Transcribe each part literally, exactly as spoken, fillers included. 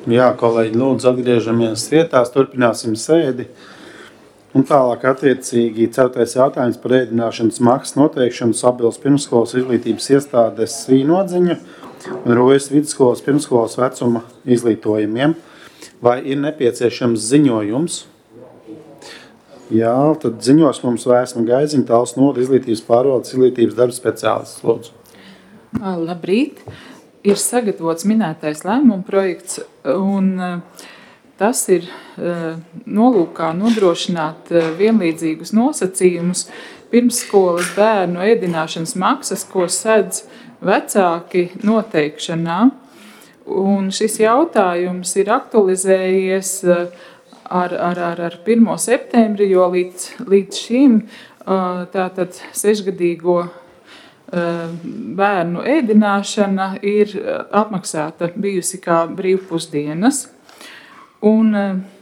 Jā, kolēģi, lūdzu, atgriežamies vietās, turpināsim sēdi. Un tālāk attiecīgi ceturtais jautājums par ēdināšanas maksas noteikšanu Sabilas pirmsskolas izglītības iestādes Vīnodziņa un Rojas vidusskolas pirmsskolas vecuma izglītojumiem. Vai ir nepieciešams ziņojums? Jā, tad ziņos mums Vēsma Gaiziņa, Tāls Noda, izglītības pārvaldes izglītības darba speciālists. Lūdzu. Labrīt! Ir sagatavots minētais lēmuma projekts, un tas ir nolūkā nodrošināt vienlīdzīgus nosacījumus pirmsskolas bērnu ēdināšanas maksas, ko sedz vecāki noteikšanā. Un šis jautājums ir aktualizējies ar, ar, ar, ar pirmo septembri, jo līdz, līdz šim tātad sešgadīgo bērnu ēdināšana ir apmaksāta bijusi kā brīvpusdienas. Un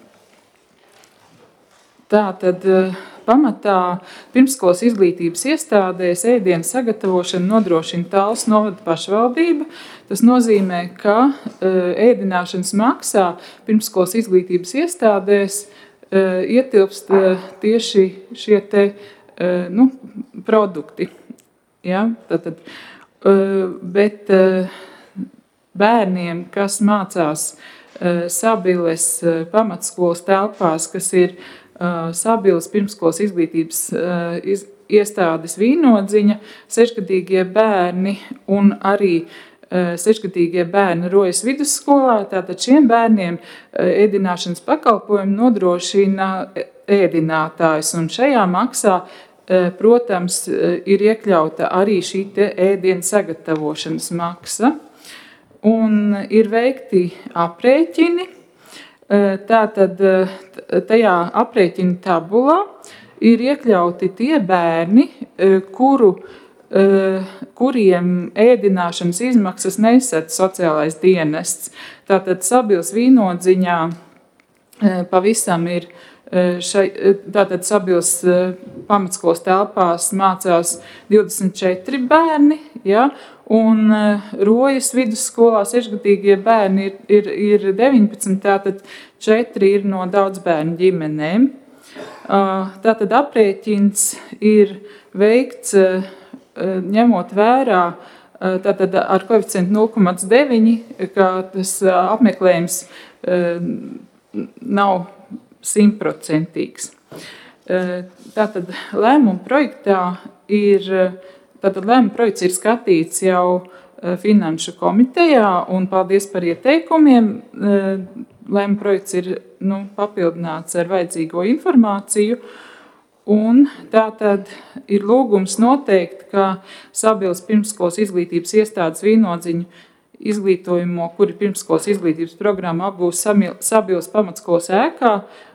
tā tad pamatā pirmsskolas izglītības iestādēs ēdienu sagatavošanu nodrošina Tāls novada pašvaldība. Tas nozīmē, ka ēdināšanas maksā pirmsskolas izglītības iestādēs ietilpst tieši šie te, nu, produkti. Ja, tātad, bet bērniem, kas mācās Sabiles pamatskolas telpās, kas ir Sabiles pirmsskolas izglītības iestādes Vīnodziņa, sešgadīgie bērni un arī sešgadīgie bērni Rojas vidusskolā, tātad šiem bērniem ēdināšanas pakalpojumu nodrošina ēdinātājs, un šajā maksā protams, ir iekļauta arī šī te ēdienu sagatavošanas maksa, un ir veikti aprēķini. Tātad tajā aprēķina tabulā ir iekļauti tie bērni, kuru, kuriem ēdināšanas izmaksas nesedz sociālais dienests. Tātad Sabiles Vīnodziņā pavisam ir Šai, tātad Sabiles pamatskolas telpās mācās divdesmit četri bērni, ja, un Rojas vidusskolā sešgadīgie bērni ir, ir, ir deviņpadsmit, tātad četri ir no daudz bērnu ģimenēm. Tātad aprēķins ir veikts ņemot vērā tātad ar koeficientu nulle komats deviņi, ka tas apmeklējums nav simtprocentīgs. Tātad lēmuma projektā ir, tātad lēmuma projekts ir skatīts jau Finanšu komitejā, un paldies par ieteikumiem. Lēmuma projekts ir nu, papildināts ar vajadzīgo informāciju, un tātad ir lūgums noteikt, ka Sabiles pirmsskolas izglītības iestādes Vīnodziņu izglītojumu, kuri pirmsskolas izglītības programma apgūs Sabiles pamatskolas ēkā,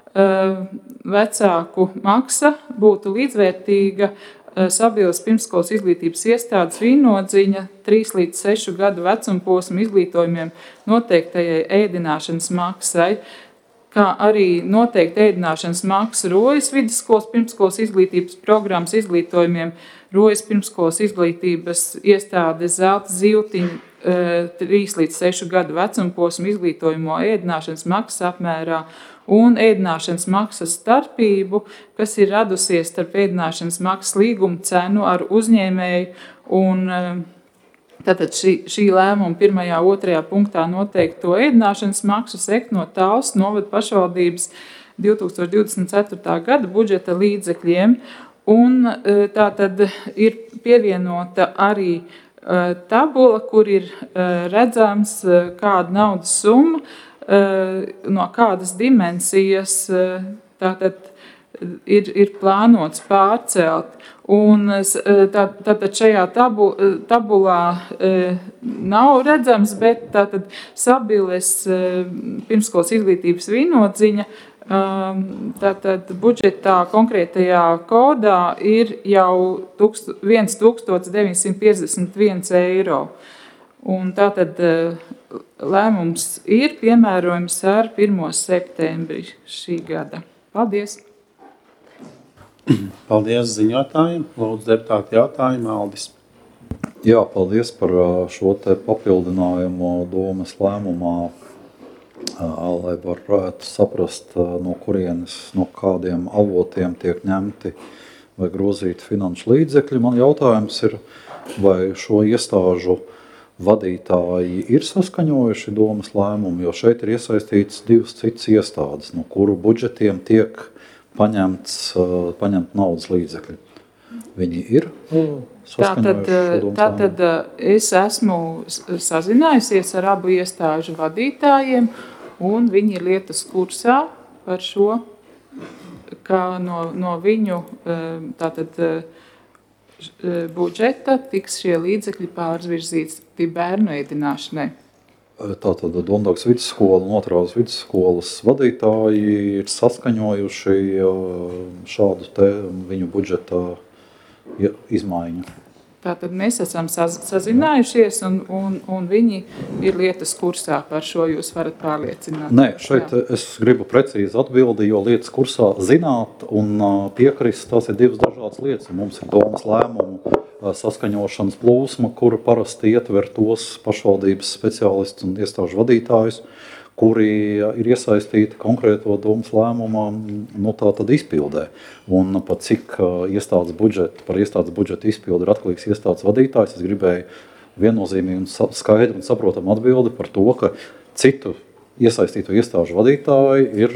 vecāku maksa būtu līdzvērtīga Sabiles pirmsskolas izglītības iestādes Vīnodziņa trīs līdz sešu gadu vecuma posma izglītojumiem noteiktajai ēdināšanas maksai, kā arī noteikti ēdināšanas maksa Rojas vidusskolas pirmsskolas izglītības programmas izglītojumiem Rojas pirmsskolas izglītības iestādes Zelta Ziltiņa trīs līdz sešu gadu vecuma posma izglītojumu ēdināšanas maksas apmērā un ēdināšanas maksas starpību, kas ir radusies starp ēdināšanas maksas līguma cenu ar uzņēmēju, un tātad šī, šī lēmuma pirmajā, otrajā punktā noteikto ēdināšanas maksu sekt no Tāls novada pašvaldības divi tūkstoši divdesmit ceturtā gada budžeta līdzekļiem, un tātad ir pievienota arī tabula, kur ir redzams, kāda naudas summa, no kādas dimensijas tātad ir, ir plānots pārcelt. Un tā, tātad šajā tabu, tabulā nav redzams, bet tātad Sabiles pirmsskolas izglītības Vīnodziņa tātad budžetā konkrētajā kodā ir jau viens tūkstotis deviņsimt piecdesmit viens eiro. Un tātad lēmums ir piemērojams ar pirmo septembri šī gada. Paldies! Paldies ziņotājiem. Lūdzu, deputāti jautājumu, Aldis. Jā, paldies par šo te papildinājumu domas lēmumā lai varētu saprast, no kurienes, no kādiem avotiem tiek ņemti vai grozīti finanšu līdzekļi. Man jautājums ir, vai šo iestāžu vadītāji ir saskaņojuši domas lēmumu, jo šeit ir iesaistīts divas citas iestādes, no kuru budžetiem tiek paņemts, paņemt naudas līdzekļi. Viņi ir saskaņojuši šo domas tātad, lēmumu? Es esmu sazinājusies ar abu iestāžu vadītājiem, un viņi ir lietas kursā par šo, kā no, no viņu tātad, budžeta tiks šie līdzekļi pārvirzīti bērnu ēdināšanai. Tātad Dondaugas vidusskola un Otrās vidusskolas vadītāji ir saskaņojuši šādu te viņu budžeta izmaiņu. Tātad mēs esam sazinājušies, un, un, un viņi ir lietas kursā par šo, jūs varat pārliecināt. Nē, šeit Jā. Es gribu precīzi atbildi, jo lietas kursā zināt un piekrist, tās ir divas dažādas lietas. Mums ir domas lēmumu saskaņošanas plūsma, kura parasti ietver tos pašvaldības speciālistus un iestāžu vadītājus, kuri ir iesaistīti konkrēto domas lēmumā, nu tā tad izpildē. Un pat cik iestādes budžeta, par iestādes budžeta izpildu ir atkarīgs iestādes vadītājs, es gribēju viennozīmīgi un skaidru un saprotamu atbildi par to, ka citu iesaistīto iestāžu vadītāji ir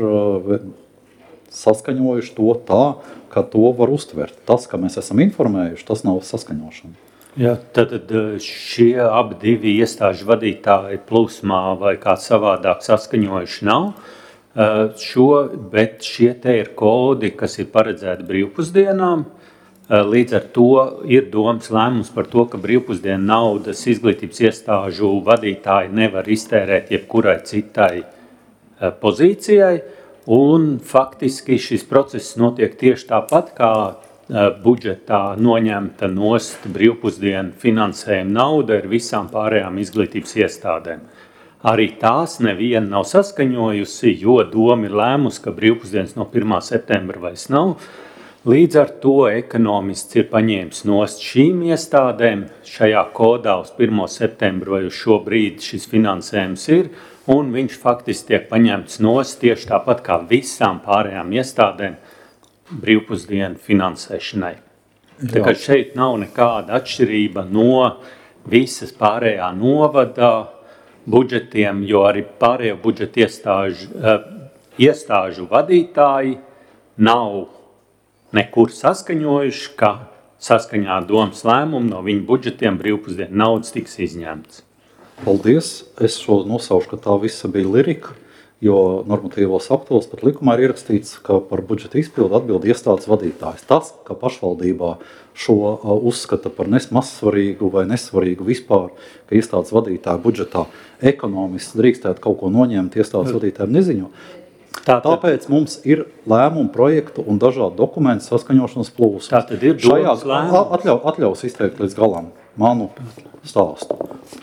saskaņojuši to tā, ka to var uztvert. Tas, ka mēs esam informējuši, tas nav saskaņošana. Jā, tad šie abi divi iestāžu vadītāji plūsmā vai kā savādāk saskaņojuši nav šo, bet šie te ir kodi, kas ir paredzēti brīvpusdienām. Līdz ar to ir domas lēmums par to, ka brīvpusdienu naudas izglītības iestāžu vadītāji nevar iztērēt jebkurai citai pozīcijai. Un faktiski šis process notiek tieši tāpat, kā budžetā noņemta nost brīvpusdienu finansējuma nauda ir visām pārējām izglītības iestādēm. Arī tās neviena nav saskaņojusi, jo doma ir lēmusi, ka brīvpusdienas no pirmā septembra vairs nav. Līdz ar to ekonomists ir paņēmis nost šīm iestādēm. Šajā kodā uz pirmo septembru vai uz šo brīdi šis finansējums ir, un viņš faktiski tiek paņemts nost tieši tāpat kā visām pārējām iestādēm brīvpusdienu finansēšanai. Tā kā šeit nav nekāda atšķirība no visas pārējā novada budžetiem, jo arī pārējo budžeta iestāžu, iestāžu vadītāji nav nekur saskaņojuši, ka saskaņā domas lēmumu no viņu budžetiem brīvpusdienu naudas tiks izņemts. Paldies! Es šo nosaušu, ka tā visa bija lirika, jo normatīvos aktos pat likumā ir ierakstīts, ka par budžeta izpildu atbild iestādes vadītājs. Tas, ka pašvaldībā šo uzskata par mazsvarīgu vai nesvarīgu vispār, ka iestādes vadītāja budžetā ekonomists drīkstētu kaut ko noņemt, iestādes vadītājiem neziņo. Tātad, Tāpēc mums ir lēmumu projektu un dažādu dokumentu saskaņošanas plūsmas. Tātad ir domas lēmums. Atļau, atļaus izteikt līdz galam manu stāstu.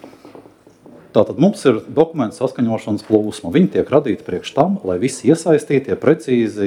Tātad mums ir dokumentu saskaņošanas plūsma. Viņi tiek radīti priekš tam, lai visi iesaistītie precīzi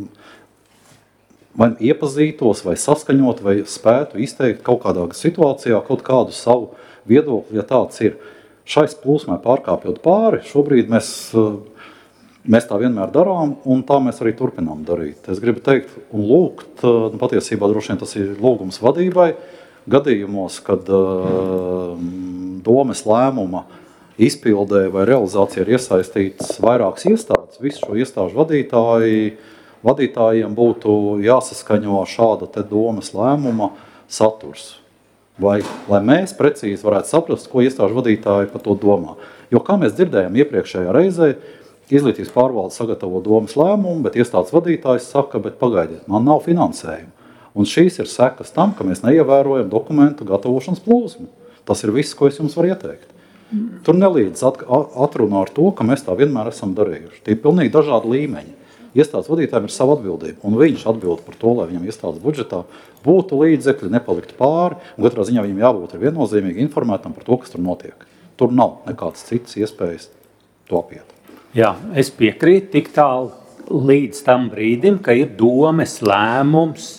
vai iepazītos, vai saskaņot, vai spētu izteikt kaut kādā situācijā kaut kādu savu viedokli, ja tāds ir. Šais plūsmai pārkāpjot pāri, šobrīd mēs, mēs tā vienmēr darām, un tā mēs arī turpinām darīt. Es gribu teikt un lūgt, patiesībā droši vien tas ir lūgums vadībai, gadījumos, kad uh, domes lēmuma izpildē vai realizācija ir iesaistīts vairākas iestādes, visu šo iestāžu vadītāji, vadītājiem būtu jāsaskaņo šāda te domas lēmuma saturs. Vai, lai mēs precīzi varētu saprast, ko iestāžu vadītāji par to domā. Jo, kā mēs dzirdējām iepriekšējā reizē, izglītības pārvalde sagatavo domas lēmumu, bet iestādes vadītājs saka, bet pagaidiet, man nav finansējuma. Un šīs ir sekas tam, ka mēs neievērojam dokumentu gatavošanas plūsmu. Tas ir viss, ko es jums varu ieteikt. Tur nelīdz atrunā ar to, ka mēs tā vienmēr esam darījuši. Tie ir pilnīgi dažādi līmeņi. Iestādes vadītājiem ir sava atbildība, un viņš atbild par to, lai viņam iestādes budžetā būtu līdzekļi, nepaliktu pāri, un katrā ziņā viņam jābūt ir viennozīmīgi informētam par to, kas tur notiek. Tur nav nekāds cits iespējas to apiet. Jā, es piekrītu tik tālu līdz tam brīdim, ka ir domes lēmums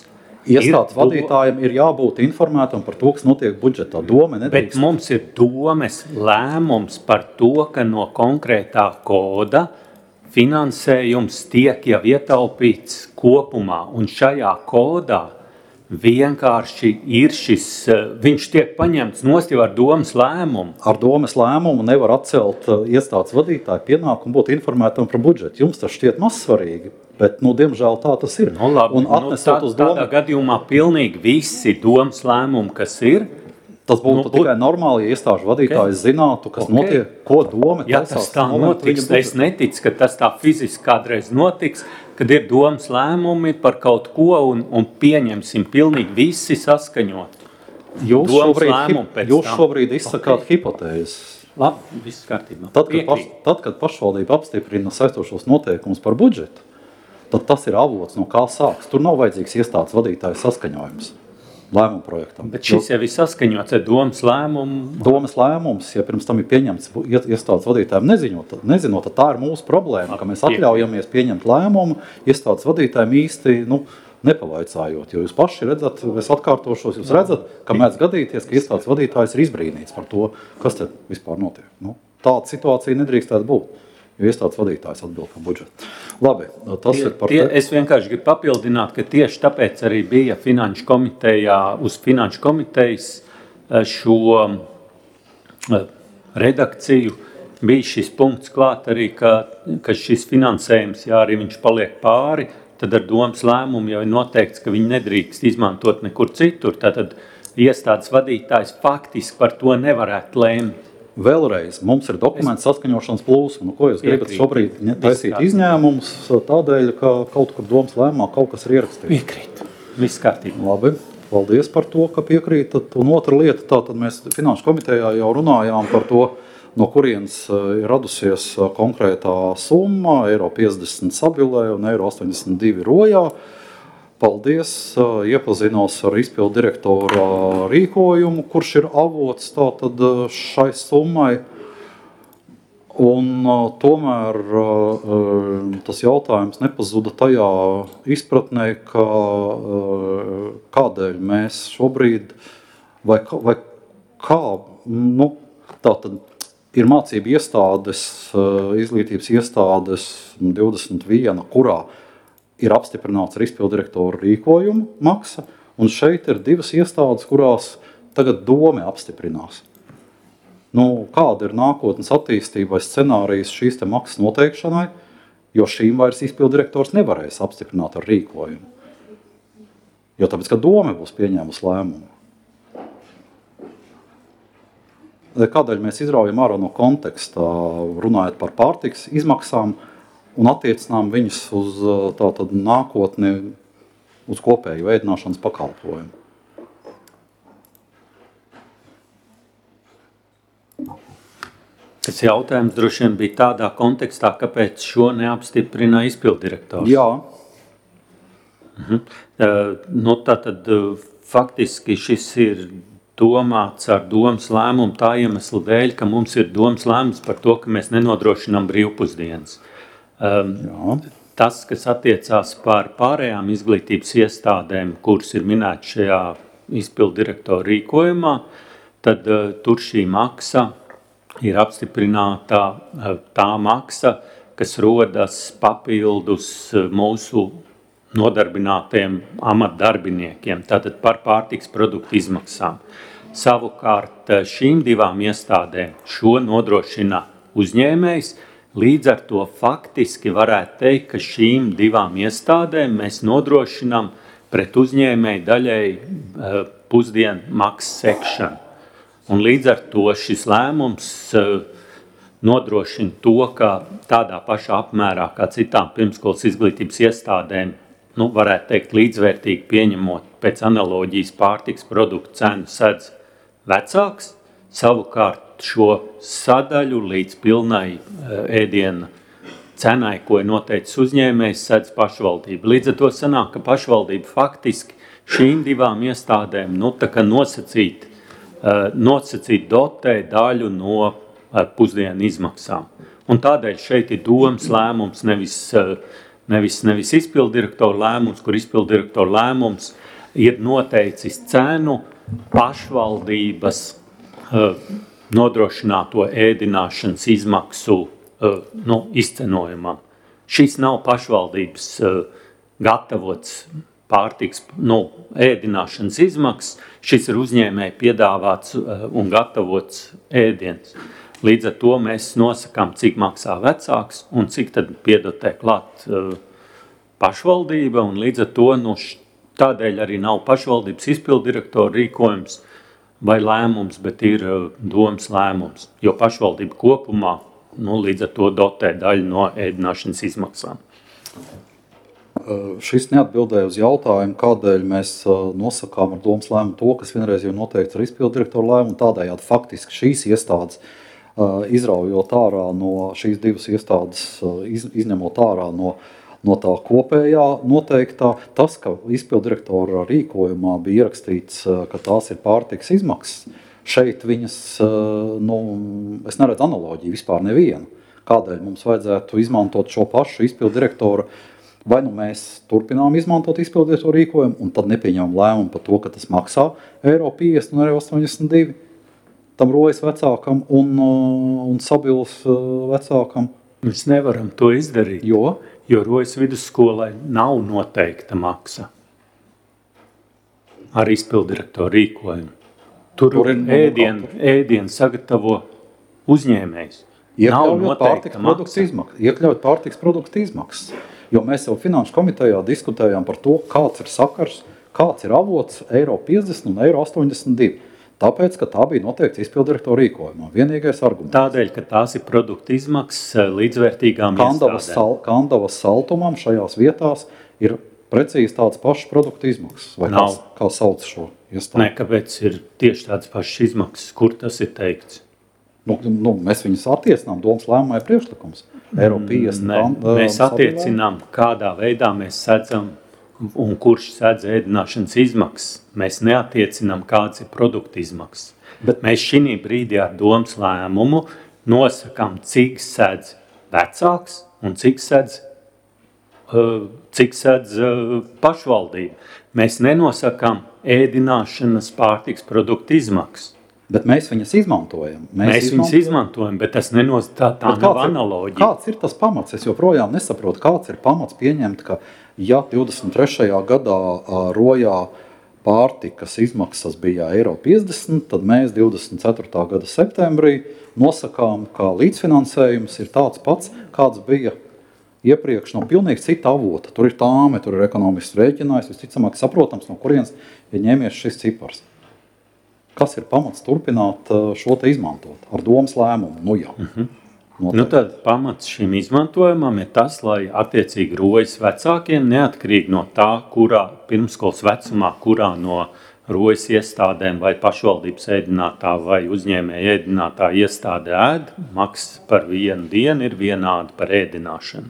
Iestādes vadītājiem ir jābūt informētam par to, kas notiek budžetā. Doma nedrīkst. Bet mums ir domes lēmums par to, ka no konkrētā koda finansējums tiek jau ietaupīts kopumā. Un šajā kodā vienkārši ir šis, viņš tiek paņemts nost jau ar domas lēmumu. Ar domas lēmumu nevar atcelt iestādes vadītāju pienākumu būt informētam par budžetu. Jums tas šķiet mazsvarīgi. Bet, nu, diemžēl tā tas ir. Nu, labi, un atnesot nu, tā, uz domu, tādā gadījumā pilnīgi visi domas lēmumi, kas ir, tas būtu nu, tikai normāli, ja iestāžu vadītājs okay. zinātu, kas okay. notiek, ko doma ja tas tā notiks, es neticu, ka tas tā fiziski kādreiz notiks, kad ir domas lēmumi par kaut ko un, un pieņemsim pilnīgi visi saskaņot. Jūs šobrīd, jūs šobrīd izsakāt okay. hipotēzes. Labi, viss kārtībā. Tad, kad, paš, tad, kad pašvaldība apstiprina saistošos noteikumus par budžetu, tad tas ir avots, no kā sāks. Tur nav vajadzīgs iestādes vadītāja saskaņojums lēmumu projektam. Bet šis jau ir saskaņots ar domas lēmumu. Domas lēmums, ja pirms tam ir pieņemts iestādes vadītājiem nezinot, nezinot, tad tā ir mūsu problēma, ka mēs atļaujamies pieņemt lēmumu iestādes vadītājiem īsti, nu, nepavaicājot. Jo jūs paši redzat, es atkārtošos, jūs redzat, ka mēdz gadīties, ka iestādes vadītājs ir izbrīnīts par to, kas te vispār notiek. Nu, tāda situācija nedrīkstētu būt. Jo iestādes vadītājs atbild par budžetu. Labi, tas tie, ir par tie, es vienkārši gribu papildināt, ka tieši tāpēc arī bija finanšu komitejā, uz finanšu komitejas šo redakciju bija šis punkts klāt arī, ka, ka šis finansējums, ja arī viņš paliek pāri, tad ar domas lēmumu jau ir noteikts, ka viņi nedrīkst izmantot nekur citur. Tātad iestādes vadītājs faktiski par to nevarētu lēmt. Vēlreiz, mums ir dokuments saskaņošanas plūsma. Nu, ko jūs gribat šobrīd taisīt izņēmumus tādēļ, ka kaut kur domas lēmumā kaut kas ir ierakstīts? Piekrīt. Viss kārtībā. Labi, paldies par to, ka piekrītat. Un otra lieta, tātad mēs finanšu komitejā jau runājām par to, no kurienes ir radusies konkrētā summa, eiro piecdesmit sabilē un eiro astoņdesmit divi rojā. Paldies, iepazinos ar izpildu direktora rīkojumu, kurš ir avots tātad šai summai. Un tomēr tas jautājums nepazuda tajā izpratnē, ka kādēļ mēs šobrīd, vai, vai kā, nu, tātad ir mācību iestādes, izglītības iestādes divdesmit viena, kurā ir apstiprināts ar izpildu direktoru rīkojumu maksa, un šeit ir divas iestādes, kurās tagad dome apstiprinās. Nu, kāda ir nākotnes attīstība vai scenārijas šīs te maksas noteikšanai, jo šīm vairs izpildu direktors nevarēs apstiprināt ar rīkojumu. Jo tāpēc, ka dome būs pieņēmusi lēmumu. Kādēļ mēs izraujam ārā no konteksta, runājot par pārtikas izmaksām, un attiecinām viņus uz tātad nākotni, uz kopēju ēdināšanas pakalpojumu. Tas jautājums droši vien bija tādā kontekstā, kāpēc šo neapstiprina izpilddirektors. Jā. Mhm. Nu, tātad faktiski šis ir domāts ar domas lēmumu tā iemesla dēļ, ka mums ir domas lēmums par to, ka mēs nenodrošinām brīvpusdienas. Um, tas, kas attiecās par pārējām izglītības iestādēm, kuras ir minētas šajā izpildu direktora rīkojumā, tad uh, tur šī maksa ir apstiprināta uh, tā maksa, kas rodas papildus uh, mūsu nodarbinātiem amatdarbiniekiem, tātad par pārtikas produktu izmaksām. Savukārt šīm divām iestādēm šo nodrošina uzņēmējs. Līdz ar to faktiski varētu teikt, ka šīm divām iestādēm mēs nodrošinām pret uzņēmēju daļai pusdienu maksas sekšanu. Un līdz ar to šis lēmums nodrošina to, ka tādā pašā apmērā kā citām pirmskolas izglītības iestādēm, nu, varētu teikt, līdzvērtīgi pieņemot pēc analoģijas pārtikas produktu cenu sedz vecāks, savukārt šo sadaļu līdz pilnai ēdiena cenai, ko ir noteicis uzņēmējs, sedz pašvaldība. Līdz ar to sanāk, ka pašvaldība faktiski šīm divām iestādēm nu, tā kā nosacīt, nosacīt dotē daļu no pusdienu izmaksām. Un tādēļ šeit ir domas lēmums, nevis, nevis, nevis izpildirektora lēmums, kur izpildirektora lēmums ir noteicis cenu pašvaldības uh, nodrošināto ēdināšanas izmaksu uh, nu, izcenojumam. Šis nav pašvaldības uh, gatavots pārtiks nu, ēdināšanas izmaksas, šis ir uzņēmēji piedāvāts uh, un gatavots ēdiens. Līdz ar to mēs nosakām, cik maksā vecāks un cik tad piedotē klāt uh, pašvaldība, un līdz ar to nu, tādēļ arī nav pašvaldības izpildirektora rīkojums vai lēmums, bet ir uh, domas lēmums, jo pašvaldība kopumā nu, līdz ar to dotē daļu no ēdināšanas izmaksām. Uh, šis neatbildēja uz jautājumu, kādēļ mēs uh, nosakām ar domas lēmumu to, kas vienreiz jau noteikts ar izpildirektora lēmumu, tādējādi faktiski šīs iestādes Uh, izraujot ārā no šīs divas iestādes, uh, iz, izņemot ārā no, no tā kopējā noteiktā. Tas, ka izpildirektora rīkojumā bija ierakstīts, uh, ka tās ir pārtiks izmaksas, šeit viņas, uh, nu, es neredzu analoģiju vispār nevienu. Kādēļ mums vajadzētu izmantot šo pašu izpildirektora, vai nu mēs turpinām izmantot izpildirektora rīkojumu un tad nepieņemam lēmumu par to, ka tas maksā eiro piecdesmit un eiro astoņdesmit divi. Tam rojas vecākam un, un Sabils vecākam. Mēs nevaram to izdarīt, jo, jo rojas vidusskolai nav noteikta maksa ar izpildirektoru rīkojumu. Tur, Tur ir ēdienu, ēdienu sagatavo uzņēmējs. Iekļaujot pārtiks produktu izmaksas. Iekļaujot pārtiks produktu izmaksas. Jo mēs jau Finanšu komitejā diskutējām par to, kāds ir sakars, kāds ir avots eiro piecdesmit un eiro astoņdesmit divi. Tāpēc, ka tā bija noteikti izpildirektora rīkojumā. Vienīgais arguments. Tādēļ, ka tās ir produktu izmaksas līdzvērtīgām Kandavas, iestādēm. sal, Kandavas saltumam šajās vietās ir precīzi tādas pašas produktu izmaksas. Vai Nav. kā, kā sauc šo iestādi? Nē, kāpēc ir tieši tādas pašas izmaksas? Kur tas ir teikts? Nu, nu, mēs viņus attiecinām, domas lēmumā ir priekšlikums. Eiro piecdesmit. Nē, mēs attiecinām, kādā veidā mēs sedzam un kurš sedz ēdināšanas izmaksas. Mēs neatiecinām, kāds ir produktu izmaksas. Bet mēs šī brīdī ar domas lēmumu nosakām, cik sedz vecāks un cik sedz, uh, cik sedz uh, pašvaldība. Mēs nenosakām ēdināšanas pārtiks produktu izmaksas. Bet mēs viņas izmantojam. Mēs, mēs viņas izmantojam, bet tas nenos, tā, tā nav analoģija. Kāds ir tas pamats? Es joprojām nesaprotu, kāds ir pamats pieņemt, ka ja divdesmit trešajā gadā uh, rojā pārtikas izmaksas bija eiro piecdesmit, tad mēs divdesmit ceturtā gada septembrī nosakām, ka līdzfinansējums ir tāds pats, kāds bija iepriekš no pilnīgi cita avota. Tur ir tāme, tur ir ekonomists rēķinājis, visticamāk saprotams, no kurienes ir ņēmies šis cipars. Kas ir pamats turpināt šo te izmantot ar domas lēmumu? Nu jā. Mhm. Nu tad pamats šim izmantojumam ir tas, lai attiecīgi rojas vecākiem, neatkarīgi no tā, kurā pirmskolas vecumā, kurā no rojas iestādēm vai pašvaldības ēdinātā vai uzņēmēja ēdinātā iestāde ēd, maksa par vienu dienu ir vienāda par ēdināšanu.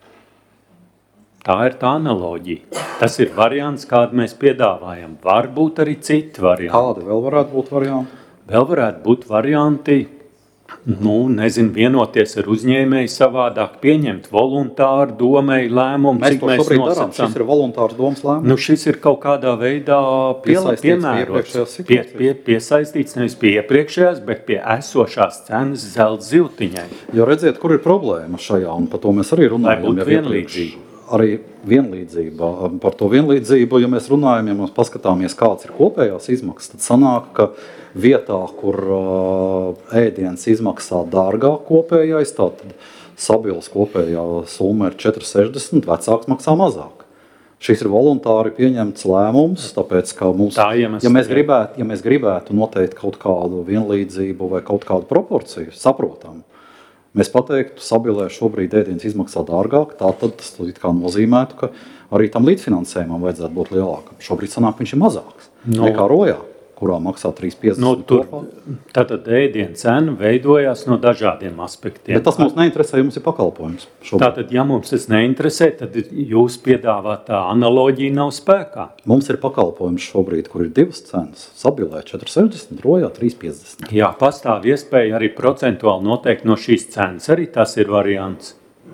Tā ir tā analoģija. Tas ir variants, kādu mēs piedāvājam. Varbūt arī citi varianti. Kādi vēl varētu būt varianti? Vēl varētu būt varianti, nu, nezinu, vienoties ar uzņēmēju savādāk, pieņemt voluntāru domai lēmumu, mēs cik to mēs šobrīd darām. nosacām. Šis ir voluntārs domas lēmums. Nu, šis ir kaut kādā veidā piela, piemērots, pie, pie, piesaistīts nevis pie iepriekšējās, bet pie esošās cenas zelta ziltiņai. Jo redziet, kur ir problēma šajā, un par to mēs arī runājam. Lai būtu vienlīdzība. Arī vienlīdzība. Par to vienlīdzību, ja mēs runājam, ja mēs paskatāmies, kāds ir kopējās izmaksas, tad sanāk, ka vietā, kur uh, ēdiens izmaksā dārgāk kopējais, tātad Sabils kopējā summa ir četri sešdesmit, vecāks maksā mazāk. Šis ir voluntāri pieņemts lēmums, tāpēc, ka mums, Tā, ja mēs, ja mēs gribētu, ja mēs gribētu noteikt kaut kādu vienlīdzību vai kaut kādu proporciju, saprotam, mēs pateiktu, Sabilē šobrīd ēdiens izmaksā dārgāk, tātad tas it kā nozīmētu, ka arī tam līdzfinansējumam vajadzētu būt lielākam. Šobrīd sanāk viņš ir mazāks no, nekā rojā, kurā maksā trīs piecdesmit. No, tur, tātad ēdienu cena veidojās no dažādiem aspektiem. Bet tas mums neinteresē, ja mums ir pakalpojums. Šobrīd. Tātad, ja mums tas neinteresē, tad jūs piedāvātā analoģija nav spēkā. Mums ir pakalpojums šobrīd, kur ir divas cenas. Sabilē četri sešdesmit, rojā trīs piecdesmit. Jā, pastāv iespēja arī procentuāli noteikt no šīs cenas. Arī tas ir variants.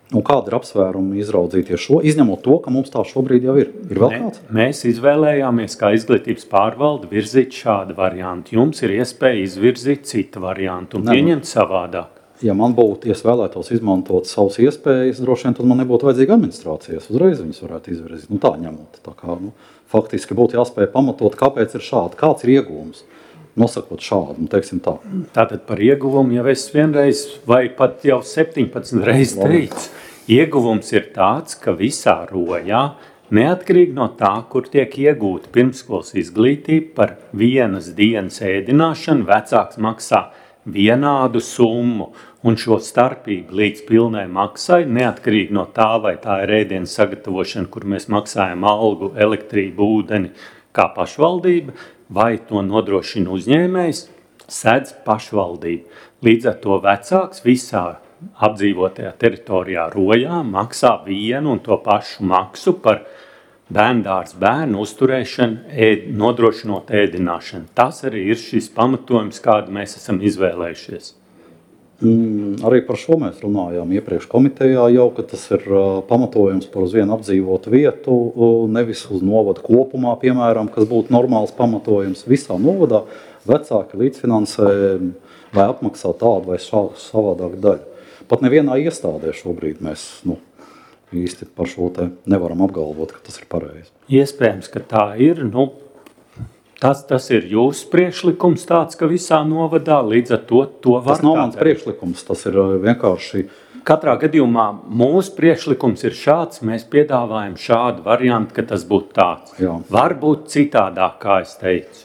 Un kāda ir apsvērumi izraudzīties šo, izņemot to, ka mums tā šobrīd jau ir? Ir vēl kāds? Mēs izvēlējāmies, kā izglītības pārvalde, virzīt šādu variantu. Jums ir iespēja izvirzīt citu variantu un pieņemt savādāk. Ja man būtu, ja es vēlētos izmantot savas iespējas, droši vien tad man nebūtu vajadzīga administrācijas. Uzreiz viņas varētu izvirzīt. Nu, tā ņemot. Tā kā, nu, faktiski būtu jāspēj pamatot, kāpēc ir šādi, kāds ir iegūms. Nosakot šādu, nu, teiksim tā. Tātad par ieguvumu jau es vienreiz, vai pat jau septiņpadsmit reizes teicu, ieguvums ir tāds, ka visā Rojā, neatkarīgi no tā, kur tiek iegūta pirmskolas izglītība, par vienas dienas ēdināšanu vecāks maksā vienādu summu, un šo starpību līdz pilnai maksai, neatkarīgi no tā, vai tā ir ēdienas sagatavošana, kur mēs maksājam algu, elektrību, ūdeni, kā pašvaldība, vai to nodrošina uzņēmējs, sedz pašvaldība. Līdz ar to vecāks visā apdzīvotajā teritorijā Rojā maksā vienu un to pašu maksu par bērndārs bērnu uzturēšanu, ēd, nodrošinot ēdināšanu. Tas arī ir šis pamatojums, kādu mēs esam izvēlējušies. Mm, arī par šo mēs runājām iepriekš komitejā jau, ka tas ir uh, pamatojums par uz vienu apdzīvotu vietu, uh, nevis uz novadu kopumā, piemēram, kas būtu normāls pamatojums. Visā novadā vecāki līdzfinansē vai apmaksā tādu vai šā, savādāk daļu. Pat nevienā iestādē šobrīd mēs nu, īsti par šo te nevaram apgalvot, ka tas ir pareizi. Iespējams, ka tā ir, nu, Tas, tas ir jūsu priekšlikums tāds, ka visā novadā līdz ar to, to var. Tas nav mans priekšlikums, tas ir vienkārši. Katrā gadījumā mūsu priekšlikums ir šāds, mēs piedāvājam šādu variantu, ka tas būtu tāds. Jā. Varbūt citādāk, kā es teicu.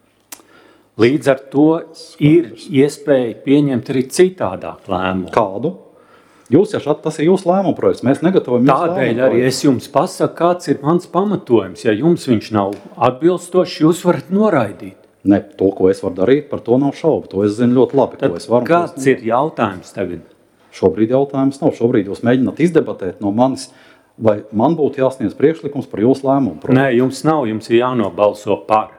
Līdz ar to ir iespēja pieņemt arī citādāk lēmumu. Kādu? Jūs jau šat, tas ir jūsu lēmuma projekts, mēs negatavojam jūsu Tādēļ arī es jums pasaku, kāds ir mans pamatojums. Ja jums viņš nav atbilstošs, jūs varat noraidīt. Ne, to, ko es varu darīt, par to nav šaubu. To es zinu ļoti labi. Tad to es varu, kāds es... ir jautājums tagad? Šobrīd jautājums nav. Šobrīd jūs mēģināt izdebatēt no manis, vai man būtu jāsniedz priekšlikums par jūsu lēmumu projektu. Nē, jums nav, jums ir jānobalso par.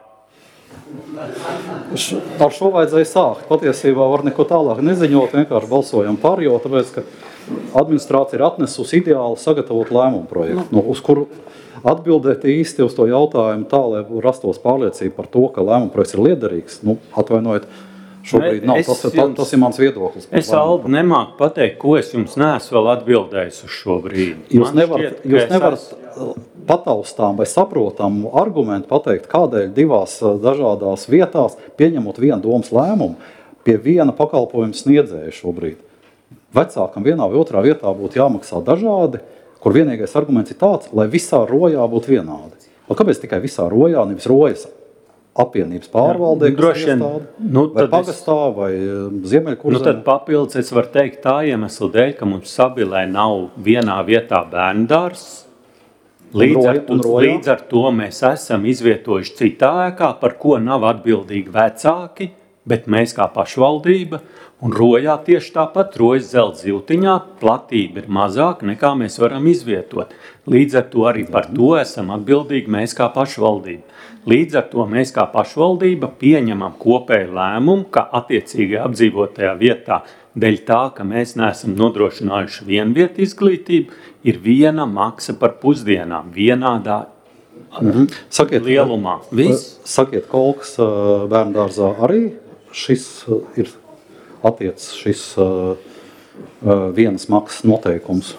Ar šo vajadzēja sākt. Patiesībā var neko tālāk neziņot, vienkārši balsojam par, jo tāpēc, ka administrācija ir atnesusi ideāli sagatavot lēmumu projektu, nu, uz kuru atbildēt īsti uz to jautājumu tā, lai rastos pārliecība par to, ka lēmuma projekts ir liederīgs. Nu, atvainojiet, šobrīd nav. Tas, jums, tas ir mans viedoklis. Es, Alba, nemāku pateikt, ko es jums neesmu vēl atbildējis uz šo brīdi. Jūs nevarat, jūs nevarat pataustām vai saprotam argumentu pateikt, kādēļ divās dažādās vietās, pieņemot vienu domas lēmumu, pie viena pakalpojuma sniedzēja šobrīd. Vecākam vienā vai otrā vietā būtu jāmaksā dažādi, kur vienīgais arguments ir tāds, lai visā Rojā būtu vienādi. Un kāpēc tikai visā Rojā, nevis Rojas apvienības pārvaldē, kas iestāde, nu, vai pagastā, es, vai Ziemeļkurzemē? Nu, tad papildus es varu teikt tā iemesla dēļ, ka mums Sabilē nav vienā vietā bērndārs. Līdz, roja, ar to, līdz ar to mēs esam izvietojuši citā ēkā, par ko nav atbildīgi vecāki, bet mēs kā pašvaldība. Un Rojā tieši tāpat, Rojas zelta ziltiņā platība ir mazāka nekā mēs varam izvietot. Līdz ar to arī par to esam atbildīgi mēs kā pašvaldība. Līdz ar to mēs kā pašvaldība pieņemam kopēju lēmumu, ka attiecīgajā apdzīvotajā vietā, dēļ tā, ka mēs neesam nodrošinājuši vienvietu izglītību, ir viena maksa par pusdienām, vienādā mhm. sakiet, lielumā. Viss? Sakiet, Kolkas bērndārzā arī šis ir attiec šis uh, uh, vienas maksas noteikums?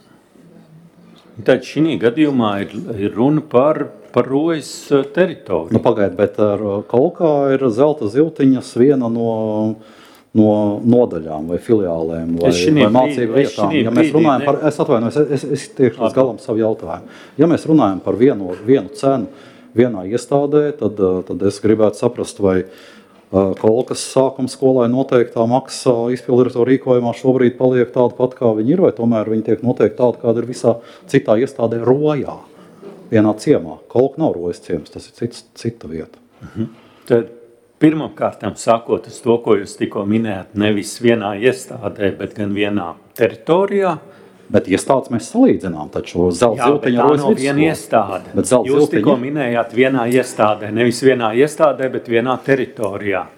Tad šī gadījumā ir, ir runa par, par Rojas teritoriju. Nu, pagaid, bet ar Kolkā ir zelta ziltiņas viena no, no nodaļām vai filiālēm vai, vai mācību vietām. Ja mēs runājam par, es atvainojos, es, es, es tiekšu līdz galam savu jautājumu. Ja mēs runājam par vienu, vienu cenu vienā iestādē, tad, tad es gribētu saprast, vai Kolkas sākuma skolai noteiktā maksa izpildirektora rīkojumā šobrīd paliek tāda pat, kā viņi ir, vai tomēr viņi tiek noteikti tāda, kāda ir visā citā iestādē Rojā, vienā ciemā. Kolka nav Rojas ciems, tas ir cits, cita vieta. Mhm. Tad pirmkārtām sākot uz to, ko jūs tikko minējāt, nevis vienā iestādē, bet gan vienā teritorijā. Bet iestādes mēs salīdzinām, taču zelta ziltiņa Rojas vidusskola. Jā, bet tā nav viena iestāde. Jūs tikko minējāt vienā iestādē, nevis vienā iestādē, bet vienā teritorijā.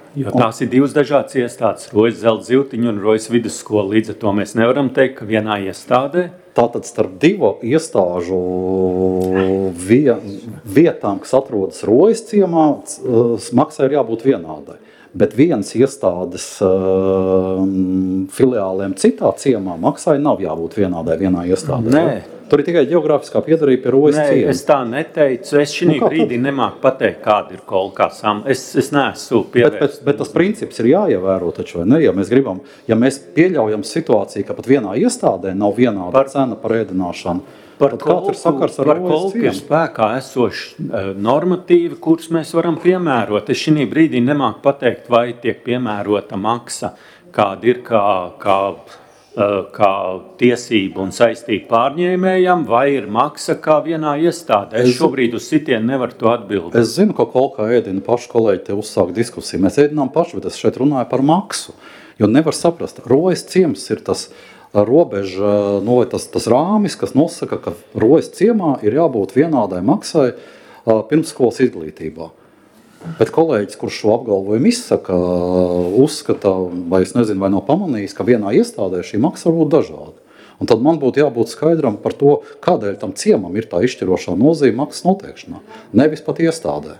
Jo tās ir divas dažādas iestādes, Rojas Zelta Zivtiņa un Rojas vidusskola. Līdz ar to mēs nevaram teikt, ka vienā iestādē. Tātad starp divu iestāžu vie, vietām, kas atrodas Rojas ciemā, maksai ir jābūt vienādai. Bet vienas iestādes uh, filiāliem citā ciemā maksai nav jābūt vienādai vienā iestādē. Nē. Ja? Tur ir tikai geogrāfiskā piedarība pie Rojas ciema. Nē, es tā neteicu. Es šī nu, brīdī tad? nemāku pateikt, kāda ir kaut kā sam. Es, es neesmu pievērst. Bet, bet, bet tas princips ir jāievēro taču, vai ne? Ja mēs gribam, ja mēs pieļaujam situāciju, ka pat vienā iestādē nav vienāda par, cena par ēdināšanu, par tad kāds ir sakars ar Rojas ciemu? Par kolku ir spēkā esoši uh, normatīvi, kurus mēs varam piemērot. Es šī brīdī nemāku pateikt, vai tiek piemērota maksa, kāda ir kā... kā kā tiesība un saistība pārņēmējam, vai ir maksa kā vienā iestādē. Es šobrīd uz sitienu nevaru to atbildēt. Es zinu, ka kolkā ēdina paši kolēģi te uzsāk diskusiju. Mēs ēdinām paši, bet es šeit runāju par maksu. Jo nevar saprast, Rojas ciems ir tas robeža, no, tas, tas rāmis, kas nosaka, ka Rojas ciemā ir jābūt vienādai maksai pirmsskolas izglītībā. Bet kolēģis, kurš šo apgalvojumu izsaka, uzskata, vai es nezinu, vai nav pamanījis, ka vienā iestādē šī maksa var būt dažāda. Un tad man būtu jābūt skaidram par to, kādēļ tam ciemam ir tā izšķirošā nozīme maksas noteikšanā. Nevis pat iestādē.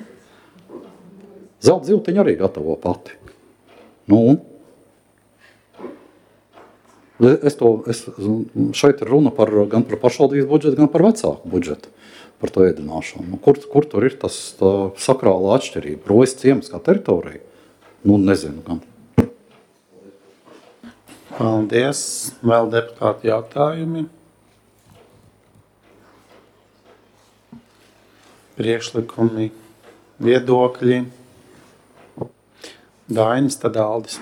Zelta Zivtiņa arī gatavo pati. Nu, un? Es to, es, šeit ir runa par, gan par pašvaldības budžetu, gan par vecāku budžetu. Par to ēdināšanu. Kur, kur tur ir tas sakrāla atšķirība? Rojas ciems kā teritorija? Nu, nezinu gan. Paldies. Vēl deputāti jautājumi? Priekšlikumi, viedokļi? Dainis, tad Aldis.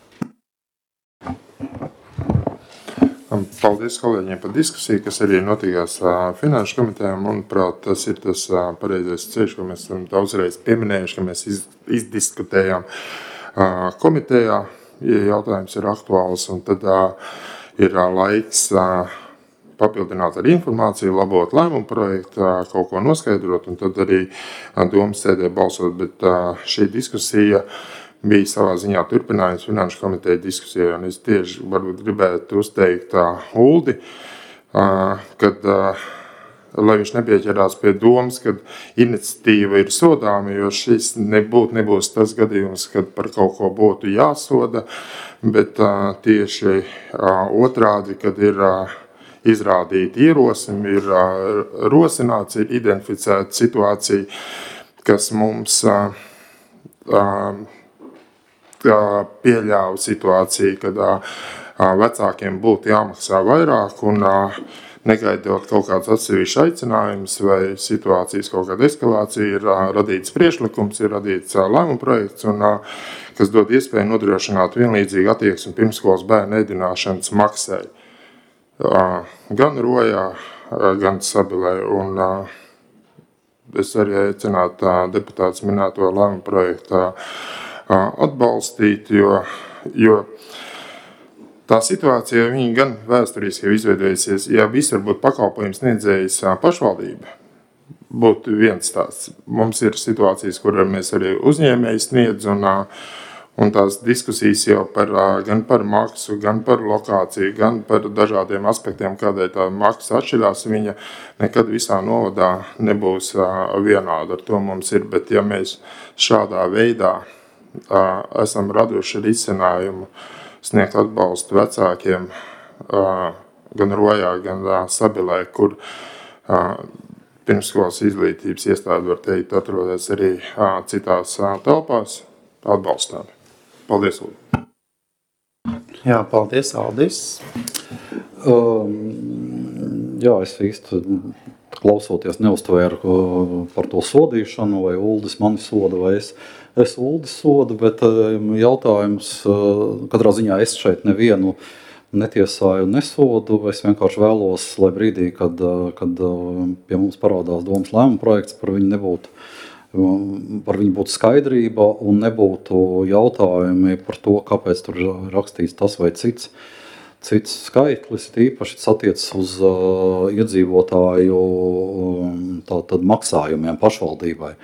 Paldies kolēģiem par diskusiju, kas arī notikās Finanšu komitejā. Manuprāt, tas ir tas pareizais ceļš, ko mēs esam daudzreiz pieminējuši, ka mēs iz, izdiskutējām komitejā, ja jautājums ir aktuāls, un tad ir laiks papildināt ar informāciju, labot lēmumu projektu, kaut ko noskaidrot, un tad arī domas sēdē balsot, bet šī diskusija bija savā ziņā turpinājums Finanšu komiteja diskusijā, un es tieši varbūt gribētu uzteikt uh, Uldi, uh, kad, uh, lai viņš nepieķerās pie domas, kad iniciatīva ir sodāma, jo šis nebūt, nebūs tas gadījums, kad par kaut ko būtu jāsoda, bet uh, tieši uh, otrādi, kad ir uh, izrādīti ierosmi, ir uh, rosināts, ir identificēta situācija, kas mums uh, uh, pieļāva situāciju, kad vecākiem būtu jāmaksā vairāk un negaidot kaut kāds atsevišķs aicinājums vai situācijas kaut kāda eskalācija, ir radīts priekšlikums, ir radīts lēmuma projekts, un, kas dod iespēju nodrošināt vienlīdzīgu attieksmi pirmsskolas bērnu ēdināšanas maksai. Gan Rojā, gan Sabilē, un es arī aicinātu deputātus minēto lēmuma projektu atbalstīt, jo, jo tā situācija viņa gan vēsturiski jau izveidojusies, ja visur būtu pakalpojums sniedzējis pašvaldība, būtu viens tāds. Mums ir situācijas, kur mēs arī uzņēmēji sniedz, un, un tās diskusijas jau par, gan par maksu, gan par lokāciju, gan par dažādiem aspektiem, kādēļ tā maksa atšķirās, viņa nekad visā novadā nebūs vienāda. Ar to mums ir, bet ja mēs šādā veidā esam raduši risinājumu sniegt atbalstu vecākiem gan Rojā, gan Sabilē, kur pirmsskolas izglītības iestāde, var teikt, atrodas arī citās telpās atbalstām. Paldies, Uldi. Jā, paldies, Aldis. Um, jā, es īsti klausoties neuztvēru par to sodīšanu, vai Uldis mani soda, vai es Es Uldi sodu, bet jautājums, katrā ziņā es šeit nevienu netiesāju un nesodu. Es vienkārši vēlos, lai brīdī, kad, kad pie mums parādās domas lēmuma projekts, par viņu nebūtu, par viņu būtu skaidrība un nebūtu jautājumi par to, kāpēc tur rakstīts tas vai cits. Cits skaitlis, īpaši tas attiecas uz uh, iedzīvotāju um, tā, tad maksājumiem pašvaldībai.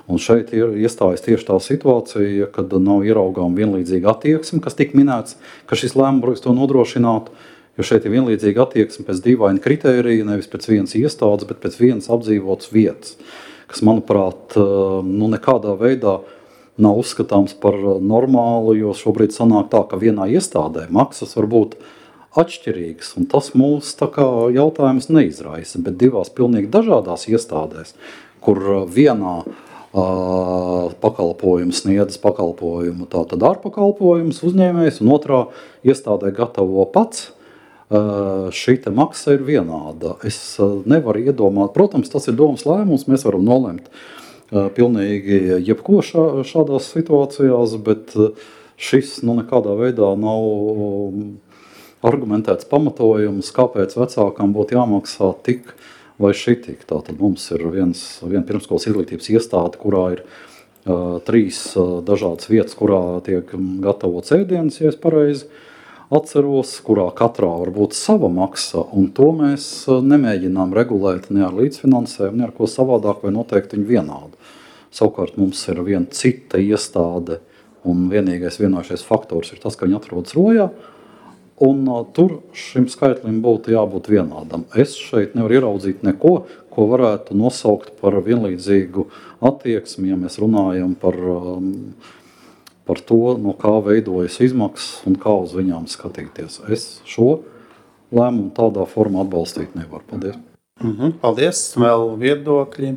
Un šeit ir iestājas tieši tā situācija, kad nav ieraugām vienlīdzīga attieksme, kas tika minēts, ka šis lēmums to nodrošinātu, jo šeit ir vienlīdzīga attieksme pēc dīvaina kritērija, nevis pēc vienas iestādes, bet pēc vienas apdzīvotas vietas, kas, manuprāt, nu, nekādā veidā nav uzskatāms par normālu, jo šobrīd sanāk tā, ka vienā iestādē maksas var būt atšķirīgas, un tas mūs tā kā jautājums neizraisa, bet divās pilnīgi dažādās iestādēs, kur vienā uh, pakalpojums sniedz pakalpojumu, tātad ārpakalpojums uzņēmējs, un otrā iestādē gatavo pats, uh, šī te maksa ir vienāda. Es uh, nevaru iedomāt, protams, tas ir domas lēmums, mēs varam nolemt uh, pilnīgi jebko šā, šādās situācijās, bet uh, šis nu, nekādā veidā nav um, argumentēts pamatojums, kāpēc vecākam būtu jāmaksā tik vai šitik. Tātad mums ir viens, viena pirmskolas izglītības iestāde, kurā ir uh, trīs uh, dažādas vietas, kurā tiek gatavots ēdienas, ja es pareizi atceros, kurā katrā var būt sava maksa, un to mēs uh, nemēģinām regulēt ne ar līdzfinansējumu, ne ar ko savādāk vai noteikti viņu vienādu. Savukārt mums ir viena cita iestāde, un vienīgais vienojušies faktors ir tas, ka viņi atrodas Rojā, un uh, tur šim skaitlim būtu jābūt vienādam. Es šeit nevaru ieraudzīt neko, ko varētu nosaukt par vienlīdzīgu attieksmi, ja mēs runājam par, um, par to, no kā veidojas izmaksas un kā uz viņām skatīties. Es šo lēmumu tādā formā atbalstīt nevaru. Paldies. Mhm, paldies. Vēl viedokļi.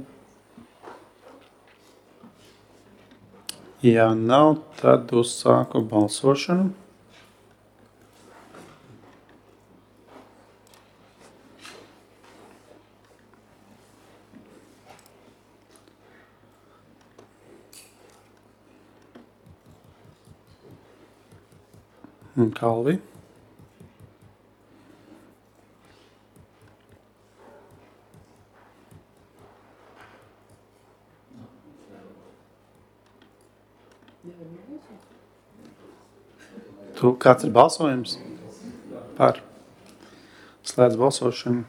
Ja nav, tad uzsāku balsošanu. Kalvi. Tu, kāds ir balsojums? Par. Slēdz balsošanu.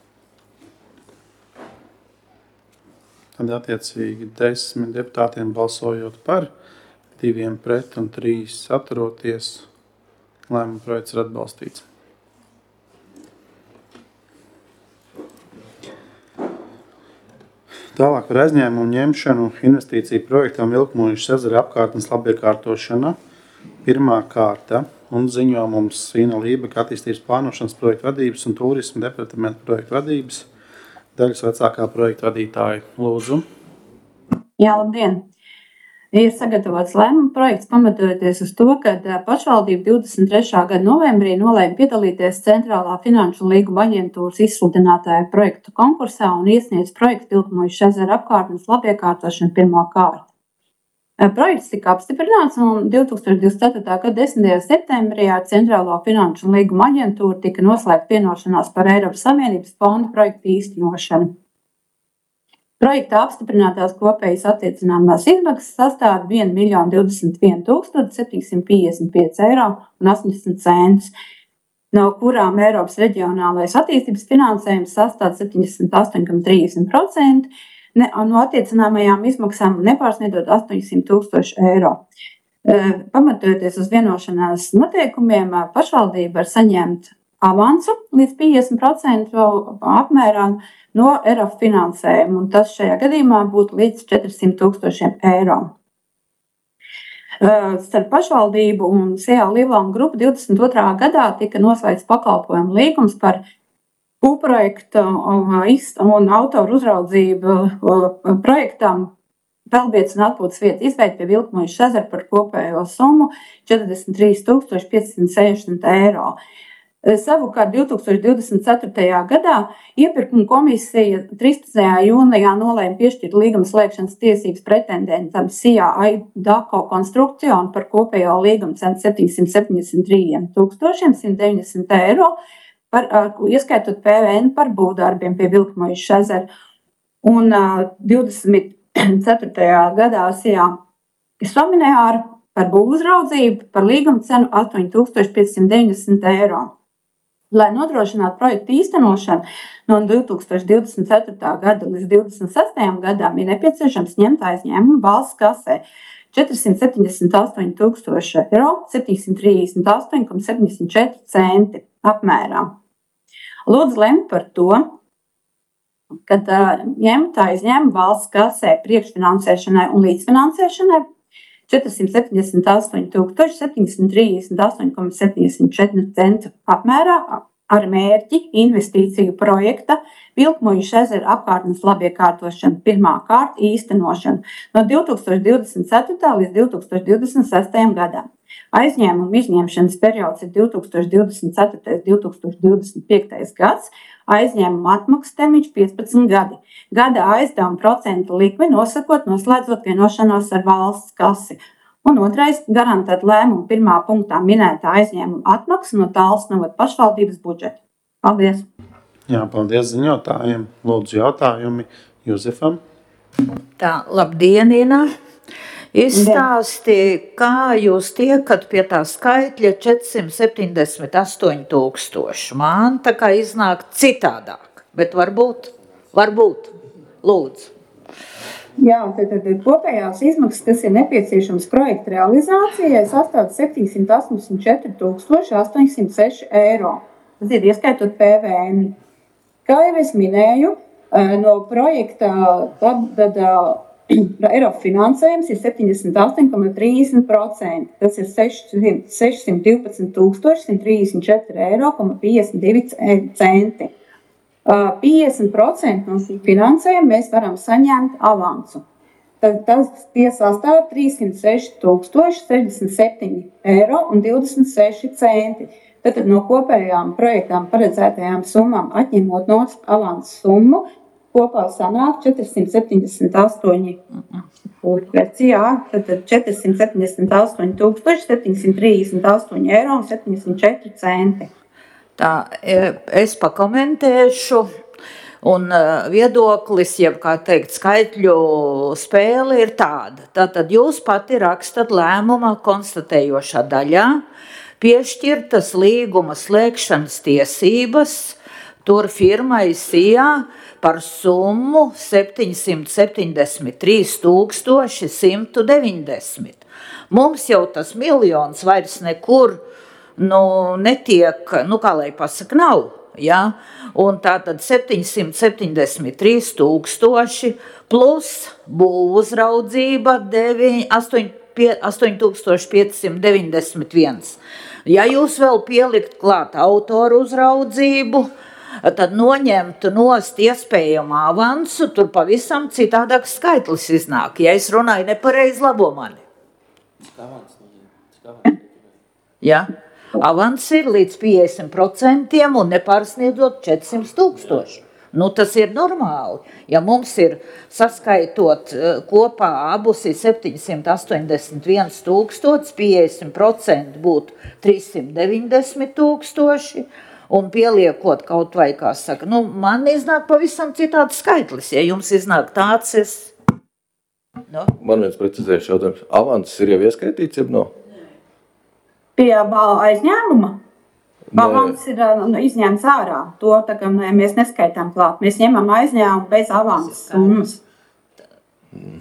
Tad attiecīgi desmit deputātiem balsojot par, diviem pret un trīs atturoties. Lēmuma projekts ir atbalstīts. Tālāk par aizņēmumu ņemšanu investīciju projektam Vilkmojušas ezera apkārtnes labiekārtošana. Pirmā kārta un ziņo mums Ina Lībeka attīstības plānošanas projektu vadības un turisma departamenta projektu vadības. Daļas vecākā projektu vadītāja. Lūdzu. Jā, labdien! Ir sagatavots lēmuma projekts pamatojoties uz to, ka pašvaldība divdesmit trešā gada novembrī nolēma piedalīties Centrālā finanšu līguma aģentūras izsludinātāja projektu konkursā un iesniedz projektu Vilkmojušas ezera apkārtnes labiekārtošanu pirmo kārtu. Projekts tika apstiprināts un divtūkstoš divdesmit ceturtā gada desmitajā septembrī ar Centrālo finanšu līguma aģentūru tika noslēgta vienošanās par Eiropas Savienības fonda projektu īstenošanu. Projektā apstiprinātās kopējas attiecināmās izmaksas sastāv viens miljons divdesmit viens tūkstoši septiņsimt piecdesmit pieci eiro un astoņdesmit centus, no kurām Eiropas reģionālais attīstības finansējums sastāv septiņdesmit astoņi komats trīsdesmit procenti, no attiecināmajām izmaksām nepārsniedzot astoņsimt tūkstoši eiro. Pamatojoties uz vienošanās noteikumiem, pašvaldība var saņemt avansu līdz piecdesmit procentu apmērā no E R A F finansējuma, un tas šajā gadījumā būtu līdz četrsimt tūkstošiem eiro. Starp pašvaldību un S E A Lielānu grupu divdesmit otrā gadā tika noslēgts pakalpojumu līgums par projektu un autoru uzraudzību projektam peldvietas un atpūtas vietu izveidi pie Vilkmojušas ezera par kopējo summu četrdesmit trīs tūkstoši piecsimt sešdesmit eiro. Savukārt divtūkstoš divdesmit ceturtajā gadā iepirkuma komisija trīspadsmitajā jūnijā nolēma piešķirt līguma slēgšanas tiesības pretendentam S I A Dako konstrukcionu par kopējo līguma cenu septiņsimt septiņdesmit trīs tūkstoši simt deviņdesmit eiro, par, ieskaitot P V N par būvdarbiem pie Vilkmojušas ezera. Un divdesmit ceturtajā gadā S I A Somināru par būvuzraudzību par līguma cenu astoņi tūkstoši piecsimt deviņdesmit eiro. Lai nodrošinātu projektu īstenošanu no divi tūkstoši divdesmit ceturtā gada līdz divdesmit sestajam gadam, ir nepieciešams ņemt aizņēmumu valsts kasē četri simti septiņdesmit astoņi tūkstoši eiro, septiņsimt trīsdesmit astoņi komats septiņdesmit četri centi apmērā. Lūdzu lemt par to, kad uh, ņemt aizņēmumu valsts kasē priekšfinansēšanai un līdzfinansēšanai četri simti septiņdesmit astoņi tūkstoši septiņsimt trīsdesmit astoņi komats septiņdesmit četri centi apmērā ar mērķi investīciju projekta Vilkmuižas ezera apkārtnes labiekārtošanu pirmā kārta īstenošanu no divi tūkstoši divdesmit ceturtā līdz divi tūkstoši divdesmit sestajam gadam. Aizņēmumu izņemšanas periods ir divi tūkstoši divdesmit ceturtais līdz divi tūkstoši divdesmit piektais gads, aizņēmumu atmaksas termiņš piecpadsmit gadi. Gada aizdevuma procentu likmi nosakot, noslēdzot vienošanos ar valsts kasi. Un otrais, garantēt lēmumu pirmā punktā minētā aizņēmuma atmaksa no Tallas novada pašvaldības budžeta. Paldies! Jā, paldies ziņotājiem. Lūdzu jautājumi Juzefam. Tā, labdien, Ina! Izstāstīja, kā jūs tiekat pie tā skaitļa četri simti septiņdesmit astoņi tūkstoši. Man tā kā iznāk citādāk, bet varbūt, varbūt, lūdzu. Jā, tad, tad kopējās izmaksas, kas ir nepieciešams projekta realizācijai, sastāv septiņsimt astoņdesmit četri tūkstoši astoņsimt seši eiro. Tas ir ieskaitot P V N. Kā jau es minēju, no projekta tad, tad, Eiropas finansējums ir septiņdesmit astoņi komats trīsdesmit procenti. Tas ir sešsimt divpadsmit tūkstoši simt trīsdesmit četri eiro, piecdesmit divi centi. piecdesmit procenti no šī finansējuma mēs varam saņemt avansu. Tad tas tie sastāv trīssimt seši tūkstoši sešdesmit septiņi eiro un divdesmit seši centi. Tad no kopējām projektām paredzētajām summām atņemot no avansu summu, kopā sanāk četri simti septiņdesmit astoņi jā, tad četri simti septiņdesmit astoņi tūkstoši septiņsimt trīsdesmit astoņi eiro un septiņdesmit četri centi. Tā, es pakomentēšu, un viedoklis, jeb kā teikt, skaitļu spēle ir tāda. Tātad jūs pati rakstat lēmuma konstatējošā daļā, piešķirtas līguma slēgšanas tiesības, tur firmai Sijā par summu septiņsimt septiņdesmit trīs tūkstoši simt deviņdesmit. Mums jau tas miljons vairs nekur nu, netiek, nu, kā lai pasaka, nav, ja? Un tātad septiņsimt septiņdesmit trīs tūkstoši plus būvuzraudzība astoņi tūkstoši piecsimt deviņdesmit viens. Ja jūs vēl pielikt klāt autoru uzraudzību, tad noņemtu nost iespējamu avansu, tur pavisam citādāks skaitlis iznāk. Ja es runāju nepareizi, labo mani. Ja? Avans ir līdz piecdesmit procentiem un nepārsniedzot četrsimt tūkstoši. Nu, tas ir normāli. Ja mums ir saskaitot kopā abus ir septiņsimt astoņdesmit viens tūkstots, piecdesmit procenti būtu trīssimt deviņdesmit tūkstoši, un pieliekot kaut vai, kā saka, nu, man iznāk pavisam citāds skaitlis. Ja jums iznāk tāds, es... No? Man viens precizējuši jautājums. Avans ir jau ieskaitīts, jeb nav? Pie aizņēmuma? Avans ir nu, izņēmts ārā. To tā kā mēs neskaitām klāt. Mēs ņemam aizņēmumu bez avansas summas. Mm.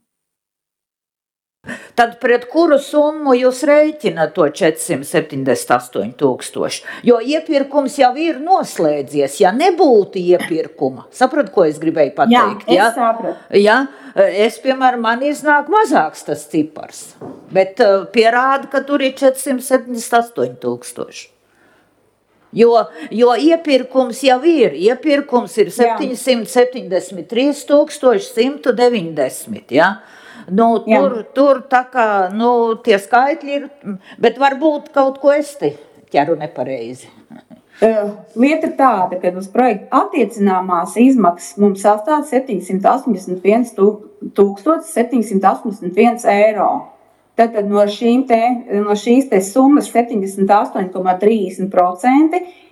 Tad pret kuru summu jūs rēķināt to četri simti septiņdesmit astoņi tūkstoši? Jo iepirkums jau ir noslēdzies, ja nebūtu iepirkuma. Sapratu, ko es gribēju pateikt? Jā, es ja? sapratu. Ja? Es, piemēram, man iznāk mazāks tas cipars, bet uh, pierāda, ka tur ir četri simti septiņdesmit astoņi tūkstoši. Jo, jo iepirkums jau ir. Iepirkums ir septiņi simti septiņdesmit trīs tūkstoši simt deviņdesmit, ja? Nu, tur, tur tā kā, nu, tie skaitļi ir, bet varbūt kaut ko es te ķeru nepareizi. Lieta ir tāda, ka uz projektu attiecināmās izmaksas mums sastāv septiņsimt astoņdesmit viens tūkstoši septiņsimt astoņdesmit viens eiro. Tātad no, šīm te, no šīs te summas septiņdesmit astoņi komats trīsdesmit procenti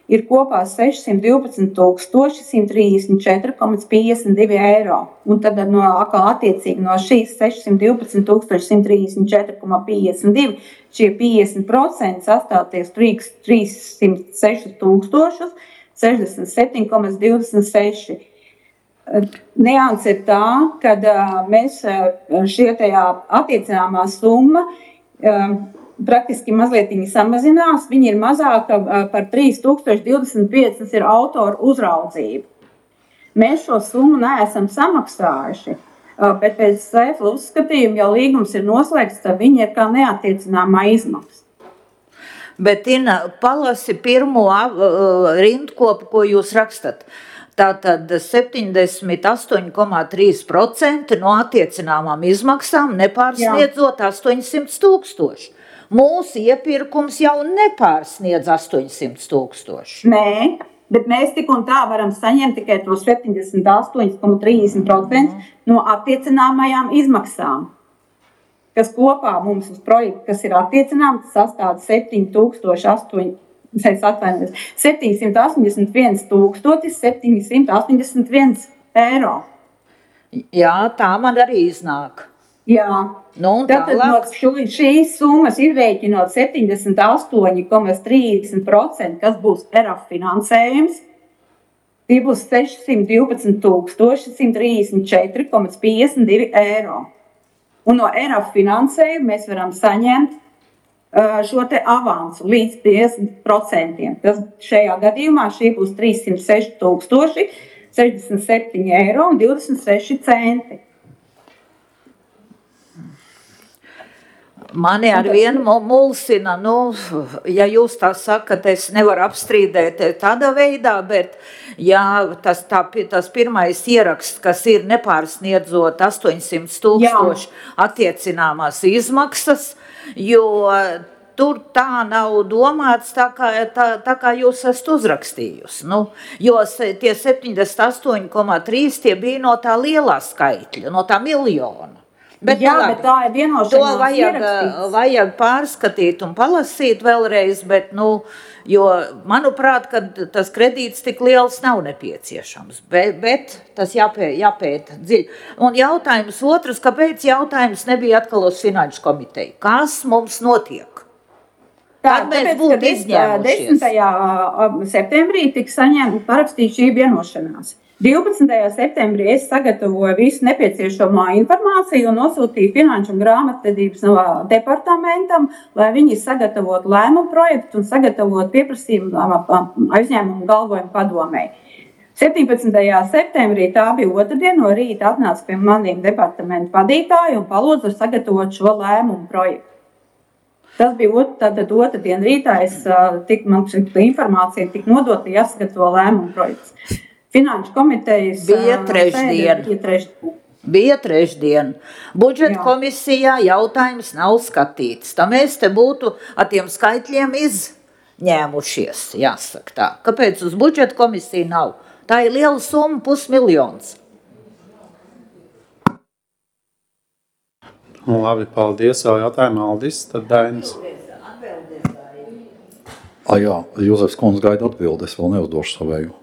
ir kopā sešsimt divpadsmit tūkstoši simt trīsdesmit četri komats piecdesmit divi eiro. Un tad no, attiecīgi no šīs sešsimt divpadsmit tūkstoši simt trīsdesmit četri komats piecdesmit divi šie piecdesmit procenti sastāties trīssimt seši tūkstoši sešdesmit septiņi komats divdesmit seši. Nianse ir tā, ka mēs šie tajā attiecināmā summa praktiski mazliet viņi samazinās, viņi ir mazāka par trīs tūkstoši divdesmit pieci, tas ir autoru uzraudzība. Mēs šo summu neesam samaksājuši, bet pēc sēfla uzskatījuma, ja līgums ir noslēgts, tad viņi ir kā neattiecināmā izmaksa. Bet, Ina, palasi pirmo rindkopu, ko jūs rakstat. Tātad septiņdesmit astoņi komats trīs procenti no attiecināmām izmaksām nepārsniedzot astoņsimt tūkstoši. Mūsu iepirkums jau nepārsniedz astoņsimt tūkstoši. Nē, bet mēs tik un tā varam saņemt tikai to septiņdesmit astoņi komats trīsdesmit procenti mm. no attiecināmajām izmaksām, kas kopā mums uz projektu, kas ir attiecināms, sastāv septiņi tūkstoši septiņsimt astoņdesmit viens tūkstotis septiņsimt astoņdesmit viens eiro. Jā, tā man arī iznāk. Jā, nu, tātad no šīs summas izrēķinot septiņdesmit astoņi komats trīsdesmit procenti, kas būs E R A F finansējums, tie būs sešsimt divpadsmit tūkstoši simt trīsdesmit četri komats piecdesmit divi eiro. Un no E R A F finansējuma mēs varam saņemt šo te avansu līdz piecdesmit procentiem. Tas šajā gadījumā šī būs trīssimt seši tūkstoši sešdesmit septiņi eiro un divdesmit seši centi. Mani ar vienu mulsina, nu, ja jūs tā sakat, es nevaru apstrīdēt tādā veidā, bet jā, tas, tā, tas pirmais ieraksts, kas ir nepārsniedzot astoņsimt tūkstoši attiecināmās izmaksas, jo tur tā nav domāts tā, kā, tā, tā kā jūs esat uzrakstījusi. Nu, jo tie septiņdesmit astoņi komats trīs tie bija no tā lielā skaitļa, no tā miljona. Bet, jā, bet tā ir vienošanās to vajag, vajag pārskatīt un palasīt vēlreiz, bet, nu, jo, manuprāt, ka tas kredīts tik liels nav nepieciešams, bet, bet tas jāpē, jāpēta dziļi. Un jautājums otrs, kāpēc jautājums nebija atkal uz Finanšu komiteju? Kas mums notiek? Tā, tāpēc, ka desmitajā septembrī tika saņemta parakstīt šī vienošanās. divpadsmitajā septembrī es sagatavoju visu nepieciešamo informāciju un nosūtīju Finanšu un grāmatvedības departamentam, lai viņi sagatavotu lēmumu projektu un sagatavotu pieprasījumu aizņēmumu galvojumu padomei. septiņpadsmitajā septembrī, tā bija otrdiena, no rīta atnāca pie maniem departamentu vadītāju un palūdza sagatavot šo lēmumu projektu. Tas bija tātad otrdiena rītā, es, tik, man informācija tika nodota, jāsagatavo lēmumu projekts. Finanšu komitejas bija trešdien. Bija trešdien. Bija trešdien. Budžeta komisijā jautājums nav skatīts. Tā mēs te būtu ar tiem skaitļiem izņēmušies, jāsaka tā. Kāpēc uz budžeta komisiju nav? Tā ir liela summa, pusmiljons. Labi, paldies. Vēl jautājumu Aldis, tad Dainis. A, jā, Jozefs kundze gaida atbildi, es vēl neuzdošu savēju.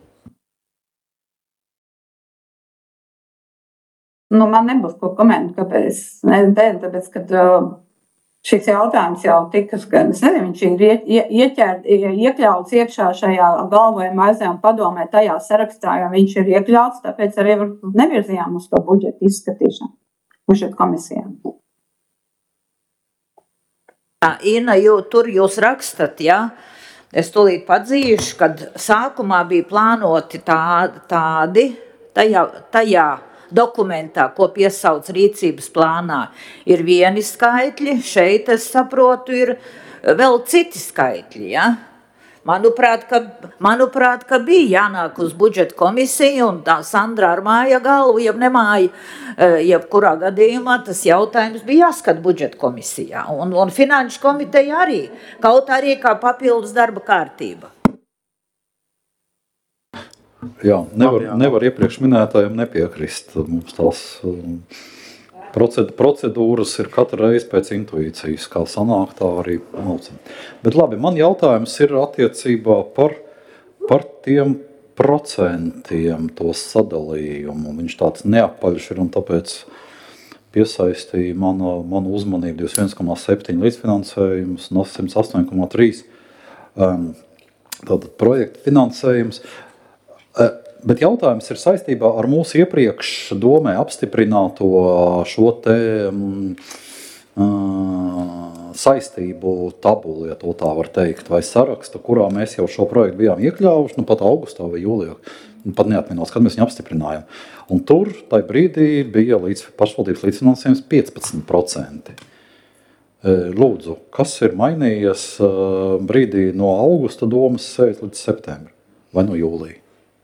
Nu, man nebūs ko komentēt, kāpēc, ne, tāpēc, kad šis jautājums jau tika, es nezinu, viņš ir ieķēr, iekļauts iekšā šajā galvojuma aizējuma padomē, tajā sarakstā, jo viņš ir iekļauts, tāpēc arī nevirzījām uz to budžetu izskatīšanu, budžeta komisijā. Ina, jū, tur jūs rakstat, jā, es tūlīt padzīšu, kad sākumā bija plānoti tā, tādi, tajā, tajā dokumentā, ko piesauc rīcības plānā, ir vieni skaitļi, šeit, es saprotu, ir vēl citi skaitļi, ja? Manuprāt, ka, manuprāt, ka bija jānāk uz budžeta komisiju, un tā Sandra ar māja galvu, jeb nemāja, jebkurā gadījumā tas jautājums bija jāskat budžeta komisijā, un, un Finanšu komiteja arī, kaut arī kā papildus darba kārtība. Jā, nevar, nevar iepriekš minētājiem nepiekrist. Mums tās procedūras ir katra reize pēc intuīcijas, kā sanāk, tā arī malcina. Bet labi, man jautājums ir attiecībā par tiem procentiem to sadalījumu. Viņš tāds neapaļš ir un tāpēc piesaistīja manu, manu uzmanību divdesmit viens komats septiņi līdzfinansējums no simt astoņi komats trīs um, tātad projekta finansējums. Uh, bet jautājums ir saistībā ar mūsu iepriekš domē apstiprināto šo te um, uh, saistību tabulu, ja to tā var teikt, vai sarakstu, kurā mēs jau šo projektu bijām iekļāvuši, nu pat augustā vai jūlijā, nu, pat neatminos, kad mēs viņu apstiprinājām. Un tur tai brīdī bija līdz pašvaldības līdzfinansējums piecpadsmit procenti. Lūdzu, kas ir mainījies brīdī no augusta domas sēdes līdz septembra vai no jūlija?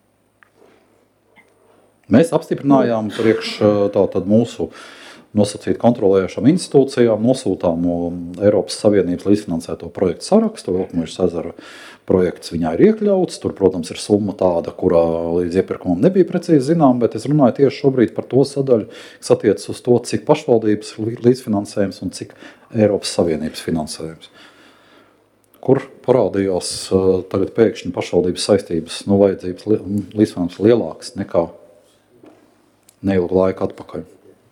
Mēs apstiprinājām priekš tātad mūsu nosacīt kontrolējušām institūcijām, nosūtām Eiropas Savienības līdzfinansēto projektu sarakstu, Vilkmežas ezera projekts viņā ir iekļauts, tur, protams, ir summa tāda, kurā līdz iepirkumam nebija precīzi zinām, bet es runāju tieši šobrīd par to sadaļu, kas attiecas uz to, cik pašvaldības līdzfinansējums un cik Eiropas Savienības finansējums. Kur parādījās tagad pēkšņi pašvaldības saistības, nu, vajadzības līdzfinansējums lielāks nekā neilgu laiku atpakaļ.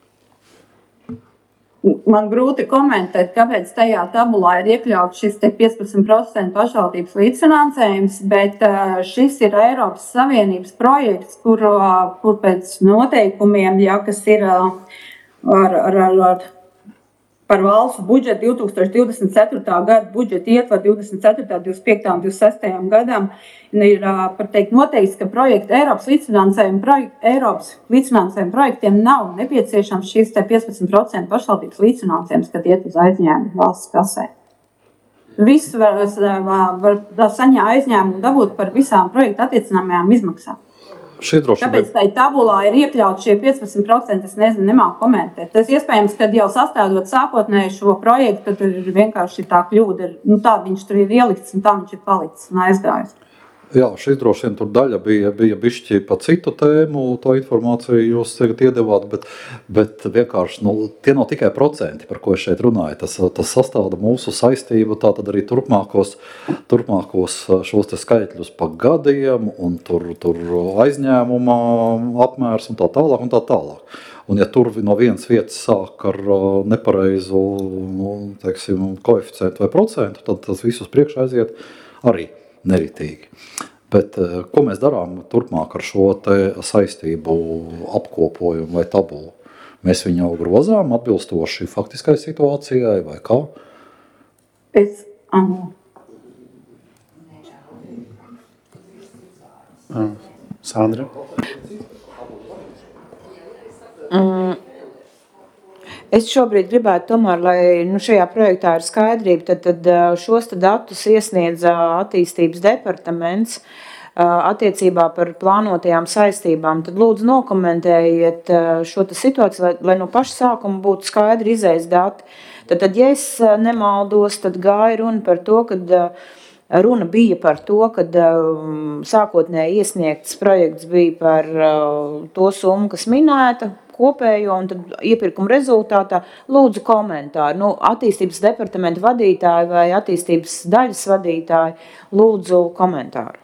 Man grūti komentēt, kāpēc tajā tabulā ir iekļauts šis piecpadsmit procenti pašvaldības līdzfinansējums, bet šis ir Eiropas Savienības projekts, kur, kur pēc noteikumiem, ja, kas ir ar, ar, ar, ar par valsts budžetu divi tūkstoši divdesmit ceturtā gada budžetu ietvaru divdesmit ceturtā, divdesmit piektā un divdesmit sestajā gadam ir par teikt noteikts, ka projekta Eiropas līdzfinansējuma projekt, Eiropas līdzfinansējuma projektiem nav nepieciešams šīs piecpadsmit procenti pašvaldības līdzfinansējums, kad iet uz aizņēmumu valsts kasē. Viss var, var, var saņemt aizņēmumu dabūt par visām projekta attiecināmajām izmaksām. Tāpēc tai tabulā ir iekļauts šie piecpadsmit procenti, es nezinu, nemāku komentēt. Tas iespējams, kad jau sastādot sākotnēji šo projektu, tad ir vienkārši tā kļūda, ir, nu tā viņš tur ir ielikts un tā viņš ir palicis un aizgājis. Jā, šis droši vien tur daļa bija, bija bišķi pa citu tēmu, to informāciju jūs tagad iedevāt, bet, bet vienkārši, nu, tie nav tikai procenti, par ko es šeit runāju. Tas, tas sastāda mūsu saistību, tā tad arī turpmākos, turpmākos šos te skaitļus pa gadiem, un tur, tur aizņēmuma apmērs un tā tālāk un tā tālāk. Un ja tur no vienas vietas sāk ar nepareizu, nu, teiksim, koeficientu vai procentu, tad tas visus priekš aiziet arī neritīgi. Bet ko mēs darām turpmāk ar šo te saistību apkopojumu vai tabulu? Mēs viņu grozām atbilstoši faktiskai situācijai vai kā? Es, um. Sandra? Mm. Es šobrīd gribētu tomēr, lai nu, šajā projektā ir skaidrība, tad, tad šos tad datus iesniedz attīstības departaments attiecībā par plānotajām saistībām. Tad lūdzu nokomentējiet šo situāciju, lai, lai no paša sākuma būtu skaidri izējas dati. Tad, tad, ja es nemaldos, tad gāja runa par to, kad runa bija par to, kad sākotnēji iesniegts projekts bija par to summu, kas minēta, kopējo, un tad iepirkuma rezultātā lūdzu komentāru. Nu, attīstības departamenta vadītāji vai attīstības daļas vadītāji lūdzu komentāru.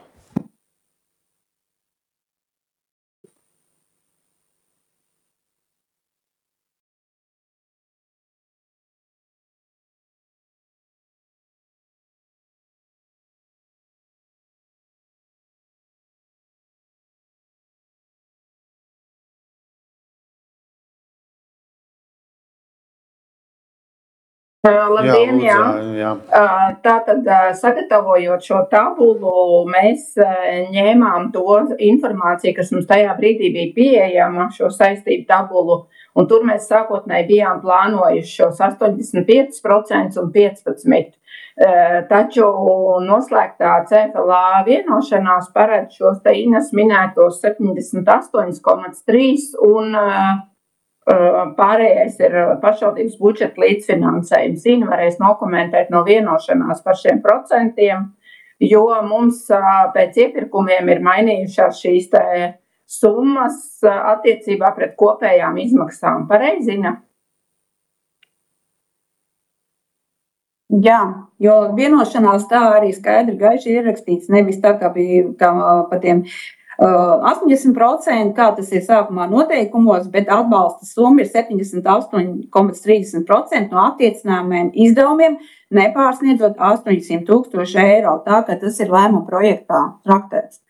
Labdien, jā, jā. Tātad, sagatavojot šo tabulu, mēs ņēmām to informāciju, kas mums tajā brīdī bija pieejama, šo saistību tabulu, un tur mēs sākotnēji bijām plānojuši šos astoņdesmit pieci procenti un piecpadsmit procenti. Taču noslēgtā C F L A vienošanās paredz šos te Inas minētos septiņdesmit astoņi komats trīs un pārējais ir pašvaldības budžeta līdzfinansējums. Ina varēs nokomentēt no vienošanās par šiem procentiem, jo mums pēc iepirkumiem ir mainījušās šīs te summas attiecībā pret kopējām izmaksām. Pareizi, Ina? Jā, jo vienošanās tā arī skaidri gaiši ierakstīts, nevis tā kā bija kā pa tiem astoņdesmit procenti, kā tas ir sākumā noteikumos, bet atbalsta summa ir septiņdesmit astoņi komats trīsdesmit procenti no attiecināmiem izdevumiem, nepārsniedzot astoņsimt tūkstoši eiro, tā kā tas ir lēmuma projektā traktēts.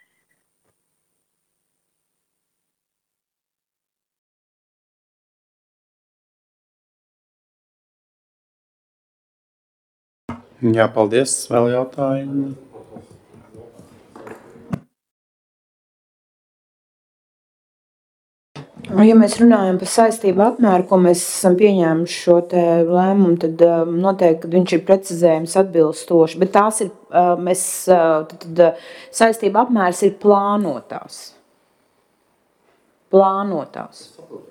Jā, paldies. Vēl jautājumi? Ja mēs runājam par saistību apmēru, ko mēs esam pieņēmuši šo te lēmumu, tad noteikti, ka viņš ir precizējums atbilstoši, bet tās ir, mēs, tad, tad saistība apmērs ir plānotās. Plānotās.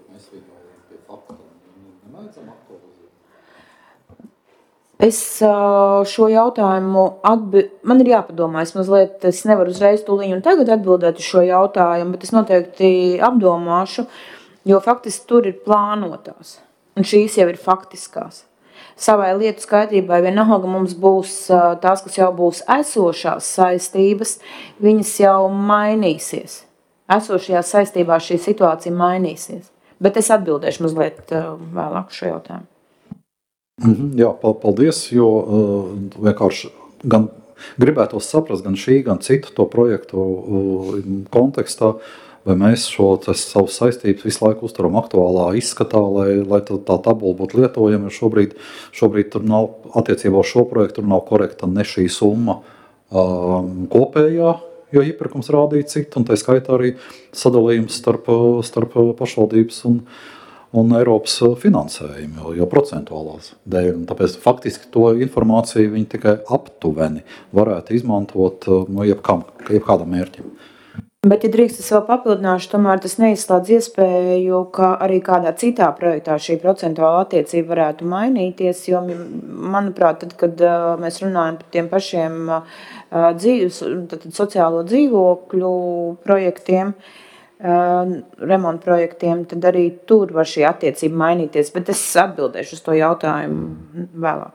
Es šo jautājumu, atbi... man ir jāpadomā, es mazliet, es nevaru uzreiz tūliņu un tagad atbildēt uz šo jautājumu, bet es noteikti apdomāšu, jo faktiski tur ir plānotās, un šīs jau ir faktiskās. Savai lietu skaidrībai vienalga mums būs tās, kas jau būs esošās saistības, viņas jau mainīsies. Esošajā saistībā šī situācija mainīsies, bet es atbildēšu mazliet vēlāk šo jautājumu. Jā, paldies, jo uh, vienkārši gan gribētos saprast gan šī, gan citu to projektu uh, kontekstā, vai mēs šo savu saistības visu laiku uzturam aktuālā izskatā, lai, lai tā, tā tabula būtu lietojama. Šobrīd, šobrīd tur nav, attiecībā uz šo projektu, tur nav korekta ne šī summa uh, kopējā, jo iepirkums rādīja citu, un tā skaitā arī sadalījums starp, starp pašvaldības un un Eiropas finansējumu, jo procentuālās dēļ. Un tāpēc faktiski to informāciju viņi tikai aptuveni varētu izmantot no jebkam, jebkādam mērķim. Bet, ja drīkst, es vēl papildināšu, tomēr tas neizslēdz iespēju, ka arī kādā citā projektā šī procentuāla attiecība varētu mainīties, jo, manuprāt, tad, kad mēs runājam par tiem pašiem dzīves, tad sociālo dzīvokļu projektiem, remontu projektiem, tad arī tur var šī attiecība mainīties, bet es atbildēšu uz to jautājumu vēlāk.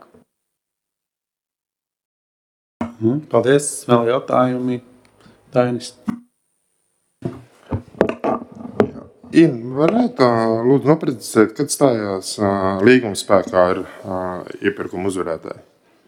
Paldies. Vēl jautājumi? Dainis. In, varētu lūdzu noprecizēt, kad stājās līguma spēkā ar iepirkumu uzvarētāju?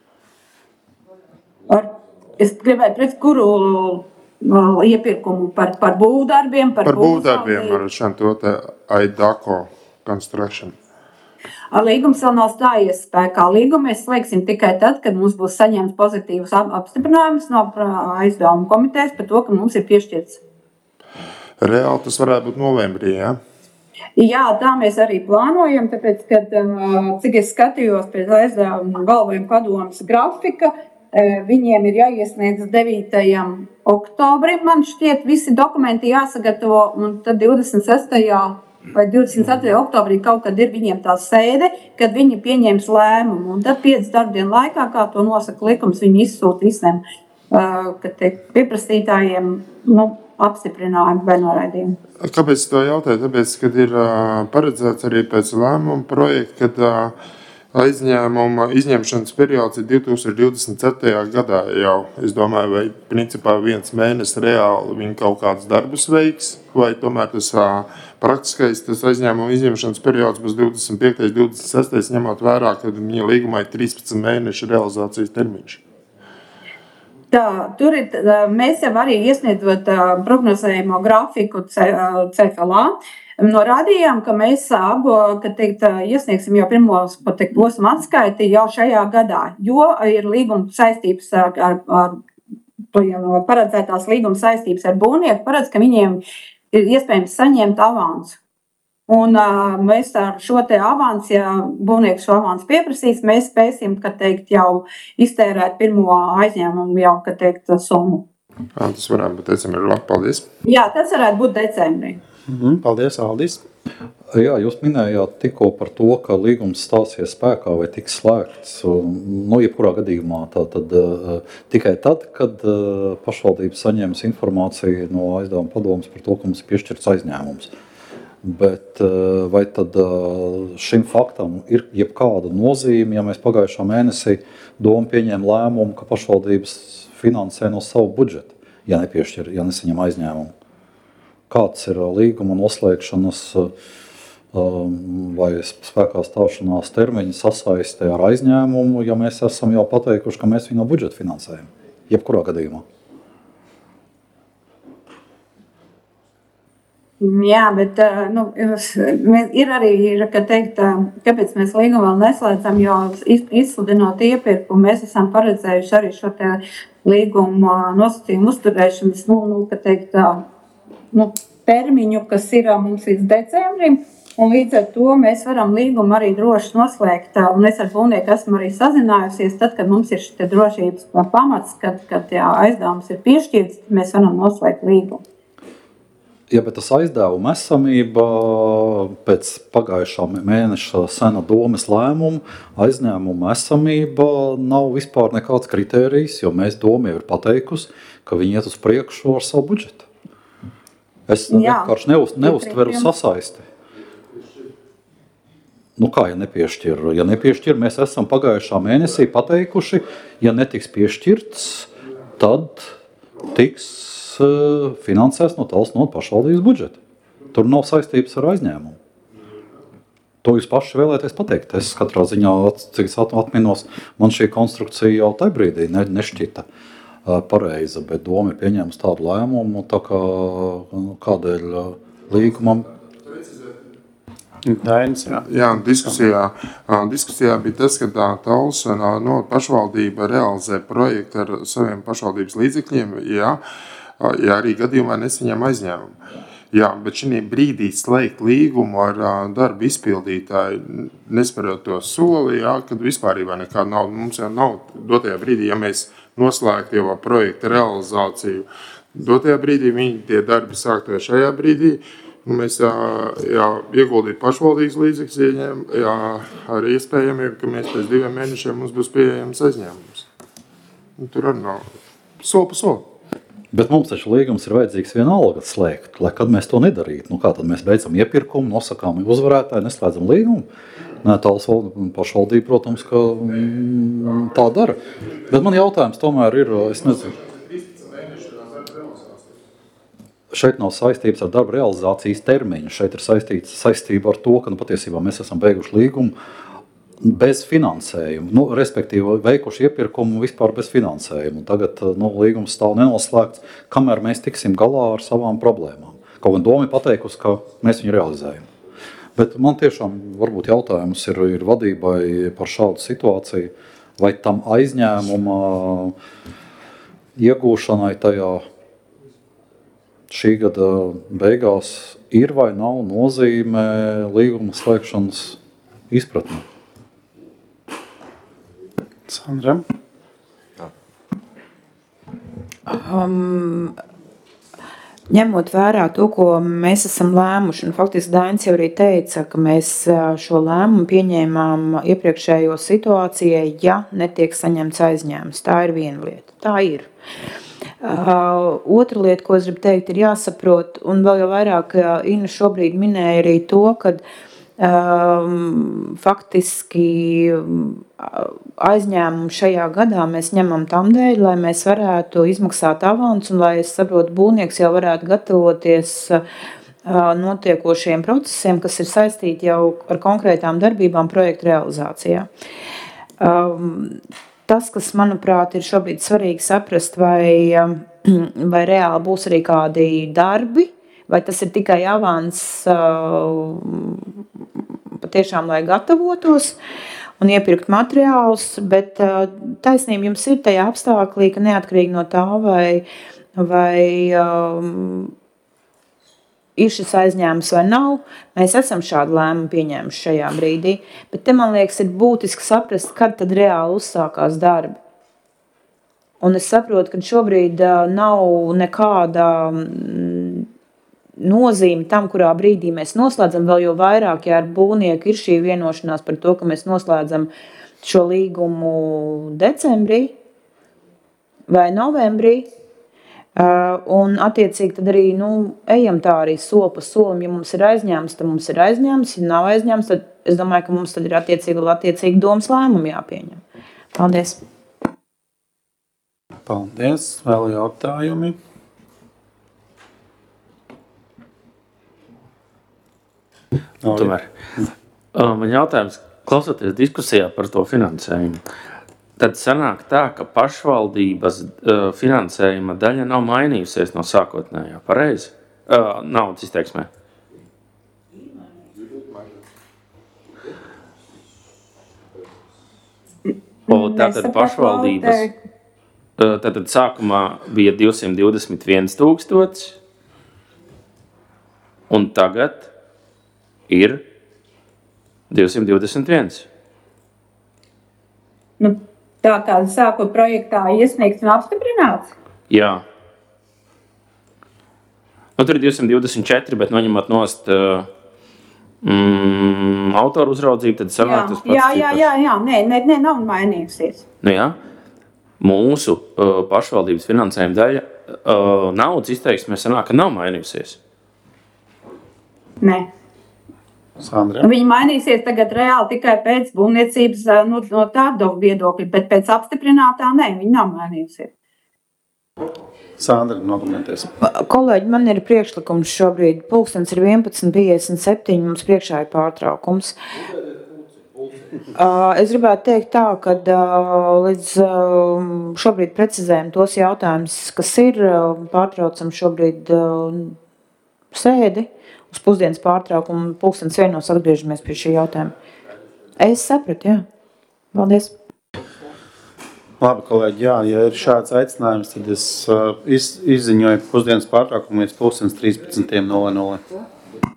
Ar, es gribēju pret kuru iepirkumu par, par būvdarbiem. Par, par būvdarbiem ar šiem to te Aidako construction. Līgums vēl nav stājies spēkā. Līgumu mēs slēgsim tikai tad, kad mums būs saņemts pozitīvs apstiprinājums no aizdevumu komitejas par to, ka mums ir piešķirts. Reāli tas varētu būt novembrī, jā? Jā, tā mēs arī plānojam, tāpēc, kad, cik es skatījos pēc aizdevumu galvojuma padomas grafika, viņiem ir jāiesniedz devītajam oktobrim, man šķiet, visi dokumenti jāsagatavo, un tad divdesmit sestajā vai divdesmit ceturtajā oktobrī kaut kad ir viņiem tā sēde, kad viņi pieņems lēmumu, un tad piecas darbdienu laikā, kā to nosaka likums, viņi izsūta visiem kad te pieprasītājiem nu, apstiprinājumu vai noraidījumu. Kāpēc to jautāju? Tāpēc, kad ir paredzēts arī pēc lēmuma projekta, kad aizņēmuma izņemšanas periods ir divi tūkstoši divdesmit ceturtajā gadā jau, es domāju, vai principā viens mēnesis reāli viņi kaut kādus darbus veiks, vai tomēr tas praktiskais tas aizņēmuma izņemšanas periods būs divdesmit piektais divdesmit sestais ņemot vērā, kad viņa līgumā ir trīspadsmit mēnešu realizācijas termiņš. Tā, tur ir, mēs jau arī iesniedzot prognozējumu grafiku C F L A, norādījām, ka mēs abo, ka teikt, iesniegsim jau pirmos posmu atskaiti jau šajā gadā, jo ir līguma saistības ar, ar, ar paredzētās līguma saistības ar būvnieku, paredz, ka viņiem ir iespējams saņemt avansu. Un uh, mēs ar šo te avansu, ja būvnieks šo avansu pieprasīs, mēs spēsim, ka teikt, jau iztērēt pirmo aizņēmumu jau, ka teikt, summu. Jā, tas varētu būt decembrī. Paldies. Jā, tas varētu būt decembrī. Mhm, paldies, Aldis. Jā, jūs minējāt tikko par to, ka līgums stāsies spēkā vai tiks slēgts. Nu, jebkurā gadījumā tā tad uh, tikai tad, kad uh, pašvaldības saņems informāciju no aizdevuma padomes par to, ka mums ir piešķirts aizņēmums. Bet vai tad šim faktam ir jebkāda nozīme, ja mēs pagājušā mēnesī doma pieņēma lēmumu, ka pašvaldības finansē no savu budžetu, ja nepiešķir, ja nesaņem aizņēmumu? Kāds ir līguma noslēgšanas vai spēkā stāšanās termiņa sasaistē ar aizņēmumu, ja mēs esam jau pateikuši, ka mēs viņu no budžeta finansējam, jebkurā gadījumā? Jā, bet nu, ir arī, ka teikt, kāpēc mēs līgumu vēl neslēdzam, jo izsludinot iepirkumu, mēs esam paredzējuši arī šo te līgumu nosacījumu uzturēšanas, nu, nu, ka teikt, nu, termiņu, kas ir mums līdz decembrim, un līdz ar to mēs varam līgumu arī droši noslēgt, un es ar būvnieku esmu arī sazinājusies, tad, kad mums ir šī drošības pamats, kad, kad jā, aizdevums ir piešķirts, mēs varam noslēgt līgumu. Ja, bet tas aizdevuma esamība pēc pagājušā mēneša sena domes lēmuma, aizņēmuma esamība nav vispār nekāds kritērijs, jo mēs doma jau ir pateikusi, ka viņi iet uz priekšu ar savu budžetu. Es vienkārši neuz, neuztveru sasaisti. Nu kā, ja nepiešķir? Ja nepiešķir, mēs esam pagājušā mēnesī pateikuši, ja netiks piešķirts, tad tiks finansēs no tals no pašvaldības budžeta. Tur nav saistības ar aizņēmumu. To jūs paši vēlēties pateikt. Es katrā ziņā, cik es atminos, man šī konstrukcija jau tajā brīdī ne, nešķita pareiza, bet doma ir pieņēmusi tādu lēmumu, tā kā kādēļ līgumam. Dainis, jā. Jā, diskusijā, diskusijā bija tas, ka tā tals no pašvaldība realizē projektu ar saviem pašvaldības līdzekļiem, jā, ja arī gadījumā nesaņem aizņēmumu. Jā, bet šī brīdī slēgt līgumu ar darbu izpildītāju, nesperot to soli, jā, kad vispārībā nekāda nauda mums jau nav dotajā brīdī, ja mēs noslēgtu jau projekta realizāciju. Dotajā brīdī viņi tie darbi sāktu šajā brīdī, un mēs jā, jā, ieguldītu pašvaldības līdzekļus, jā, ar iespējamību, ka mēs pēc diviem mēnešiem mums būs pieejams aizņēmums. Un tur arī nav soli pa soli. Bet mums taču līgums ir vajadzīgs vienalga slēgt, lai kad mēs to nedarītu. Nu kā tad mēs beidzam iepirkumu, nosakām uzvarētāju, neslēdzam līgumu? Nē, tals pašvaldība, protams, ka mm, tā dara. Bet man jautājums tomēr ir, es nezinu, šeit nav saistības ar darba realizācijas termiņu. Šeit ir saistīts, saistība ar to, ka nu, patiesībā mēs esam beiguši līgumu bez finansējuma, nu, respektīvi veikuši iepirkumu vispār bez finansējuma. Tagad nu, līgums stāv nenoslēgts, kamēr mēs tiksim galā ar savām problēmām. Kaut gan doma ir pateikusi, ka mēs viņu realizējam. Bet man tiešām varbūt jautājums ir, ir vadībai par šādu situāciju, vai tam aizņēmuma iegūšanai tajā šī gada beigās ir vai nav nozīme līguma slēgšanas izpratnē. Sandra? Um, ņemot vērā to, ko mēs esam lēmuši, un faktiski Dainis jau arī teica, ka mēs šo lēmumu pieņēmām iepriekšējo situācijai, ja netiek saņemts aizņēmums. Tā ir viena lieta. Tā ir. Uh, otra lieta, ko es gribu teikt, ir jāsaprot, un vēl jau vairāk Ina šobrīd minēja arī to, kad Um, faktiski aizņēmumu šajā gadā mēs ņemam tam dēļ, lai mēs varētu izmaksāt avansu un lai, es saprotu, būvnieks jau varētu gatavoties uh, notiekošiem procesiem, kas ir saistīti jau ar konkrētām darbībām projekta realizācijā. Um, tas, kas, manuprāt, ir šobrīd svarīgi saprast, vai, vai reāli būs arī kādi darbi, vai tas ir tikai avans uh, patiešām, lai gatavotos un iepirkt materiālus, bet uh, taisnība jums ir tajā apstāklī, ka neatkarīgi no tā, vai, vai um, ir šis aizņēmums vai nav, mēs esam šādu lēmumu pieņēmuši šajā brīdī, bet te, man liekas, ir būtiski saprast, kad tad reāli uzsākās darbi. Un es saprotu, ka šobrīd uh, nav nekāda mm, nozīme tam, kurā brīdī mēs noslēdzam, vēl jau vairāk, ja ar būvnieku ir šī vienošanās par to, ka mēs noslēdzam šo līgumu decembrī vai novembrī, Uh, un, attiecīgi, tad arī nu, ejam tā arī soli pa solim. Ja mums ir aizņēmums, tad mums ir aizņēmums. Ja nav aizņēmums, tad es domāju, ka mums tad ir attiecīgi, attiecīgi domas lēmumi jāpieņem. Paldies! Paldies! Vēl jautājumi? No, Tomēr man jautājums, klausoties diskusijā par to finansējumu. Tad sanāk tā, ka pašvaldības uh, finansējuma daļa nav mainījusies no sākotnējā. Pareizi? Uh, naudas izteiksmē. O, tātad pašvaldības. Uh, tātad sākumā bija divsimt divdesmit viens tūkstotis. Un tagad ir divsimt divdesmit viens. Nu, tā kā sākot projektā iesniegts un apstiprināts? Jā. Nu, tur ir divsimt divdesmit četri, bet noņemot nost uh, mm, autoru uzraudzību, tad sanāk tas pats. Jā, jā, jā, jā. Nē, nē, nē, nav mainījusies. Nu jā. Mūsu uh, pašvaldības finansējuma daļa uh, naudas izteiksmē sanāk, ka nav mainījusies. Nē. Sandra. Viņi mainīsies tagad reāli tikai pēc būvniecības no, no tāda viedokļa, bet pēc apstiprinātā nē, viņi nav mainījusies. Sandra, nokomentēs. Kolēģi, man ir priekšlikums šobrīd. Pulkstens ir vienpadsmit piecdesmit septiņi, mums priekšā ir pārtraukums. Es gribētu teikt tā, ka līdz šobrīd precizējam tos jautājumus, kas ir, pārtraucam šobrīd sēdi. Uz pusdienas pārtraukumu pulkstens vienos atgriežamies pie šī jautājuma. Es sapratu, jā. Paldies. Labi, kolēģi, jā, ja ir šāds aicinājums, tad es uh, iz, izziņoju pusdienas pārtraukumu līdz pulkstens trīspadsmit nulle nulle.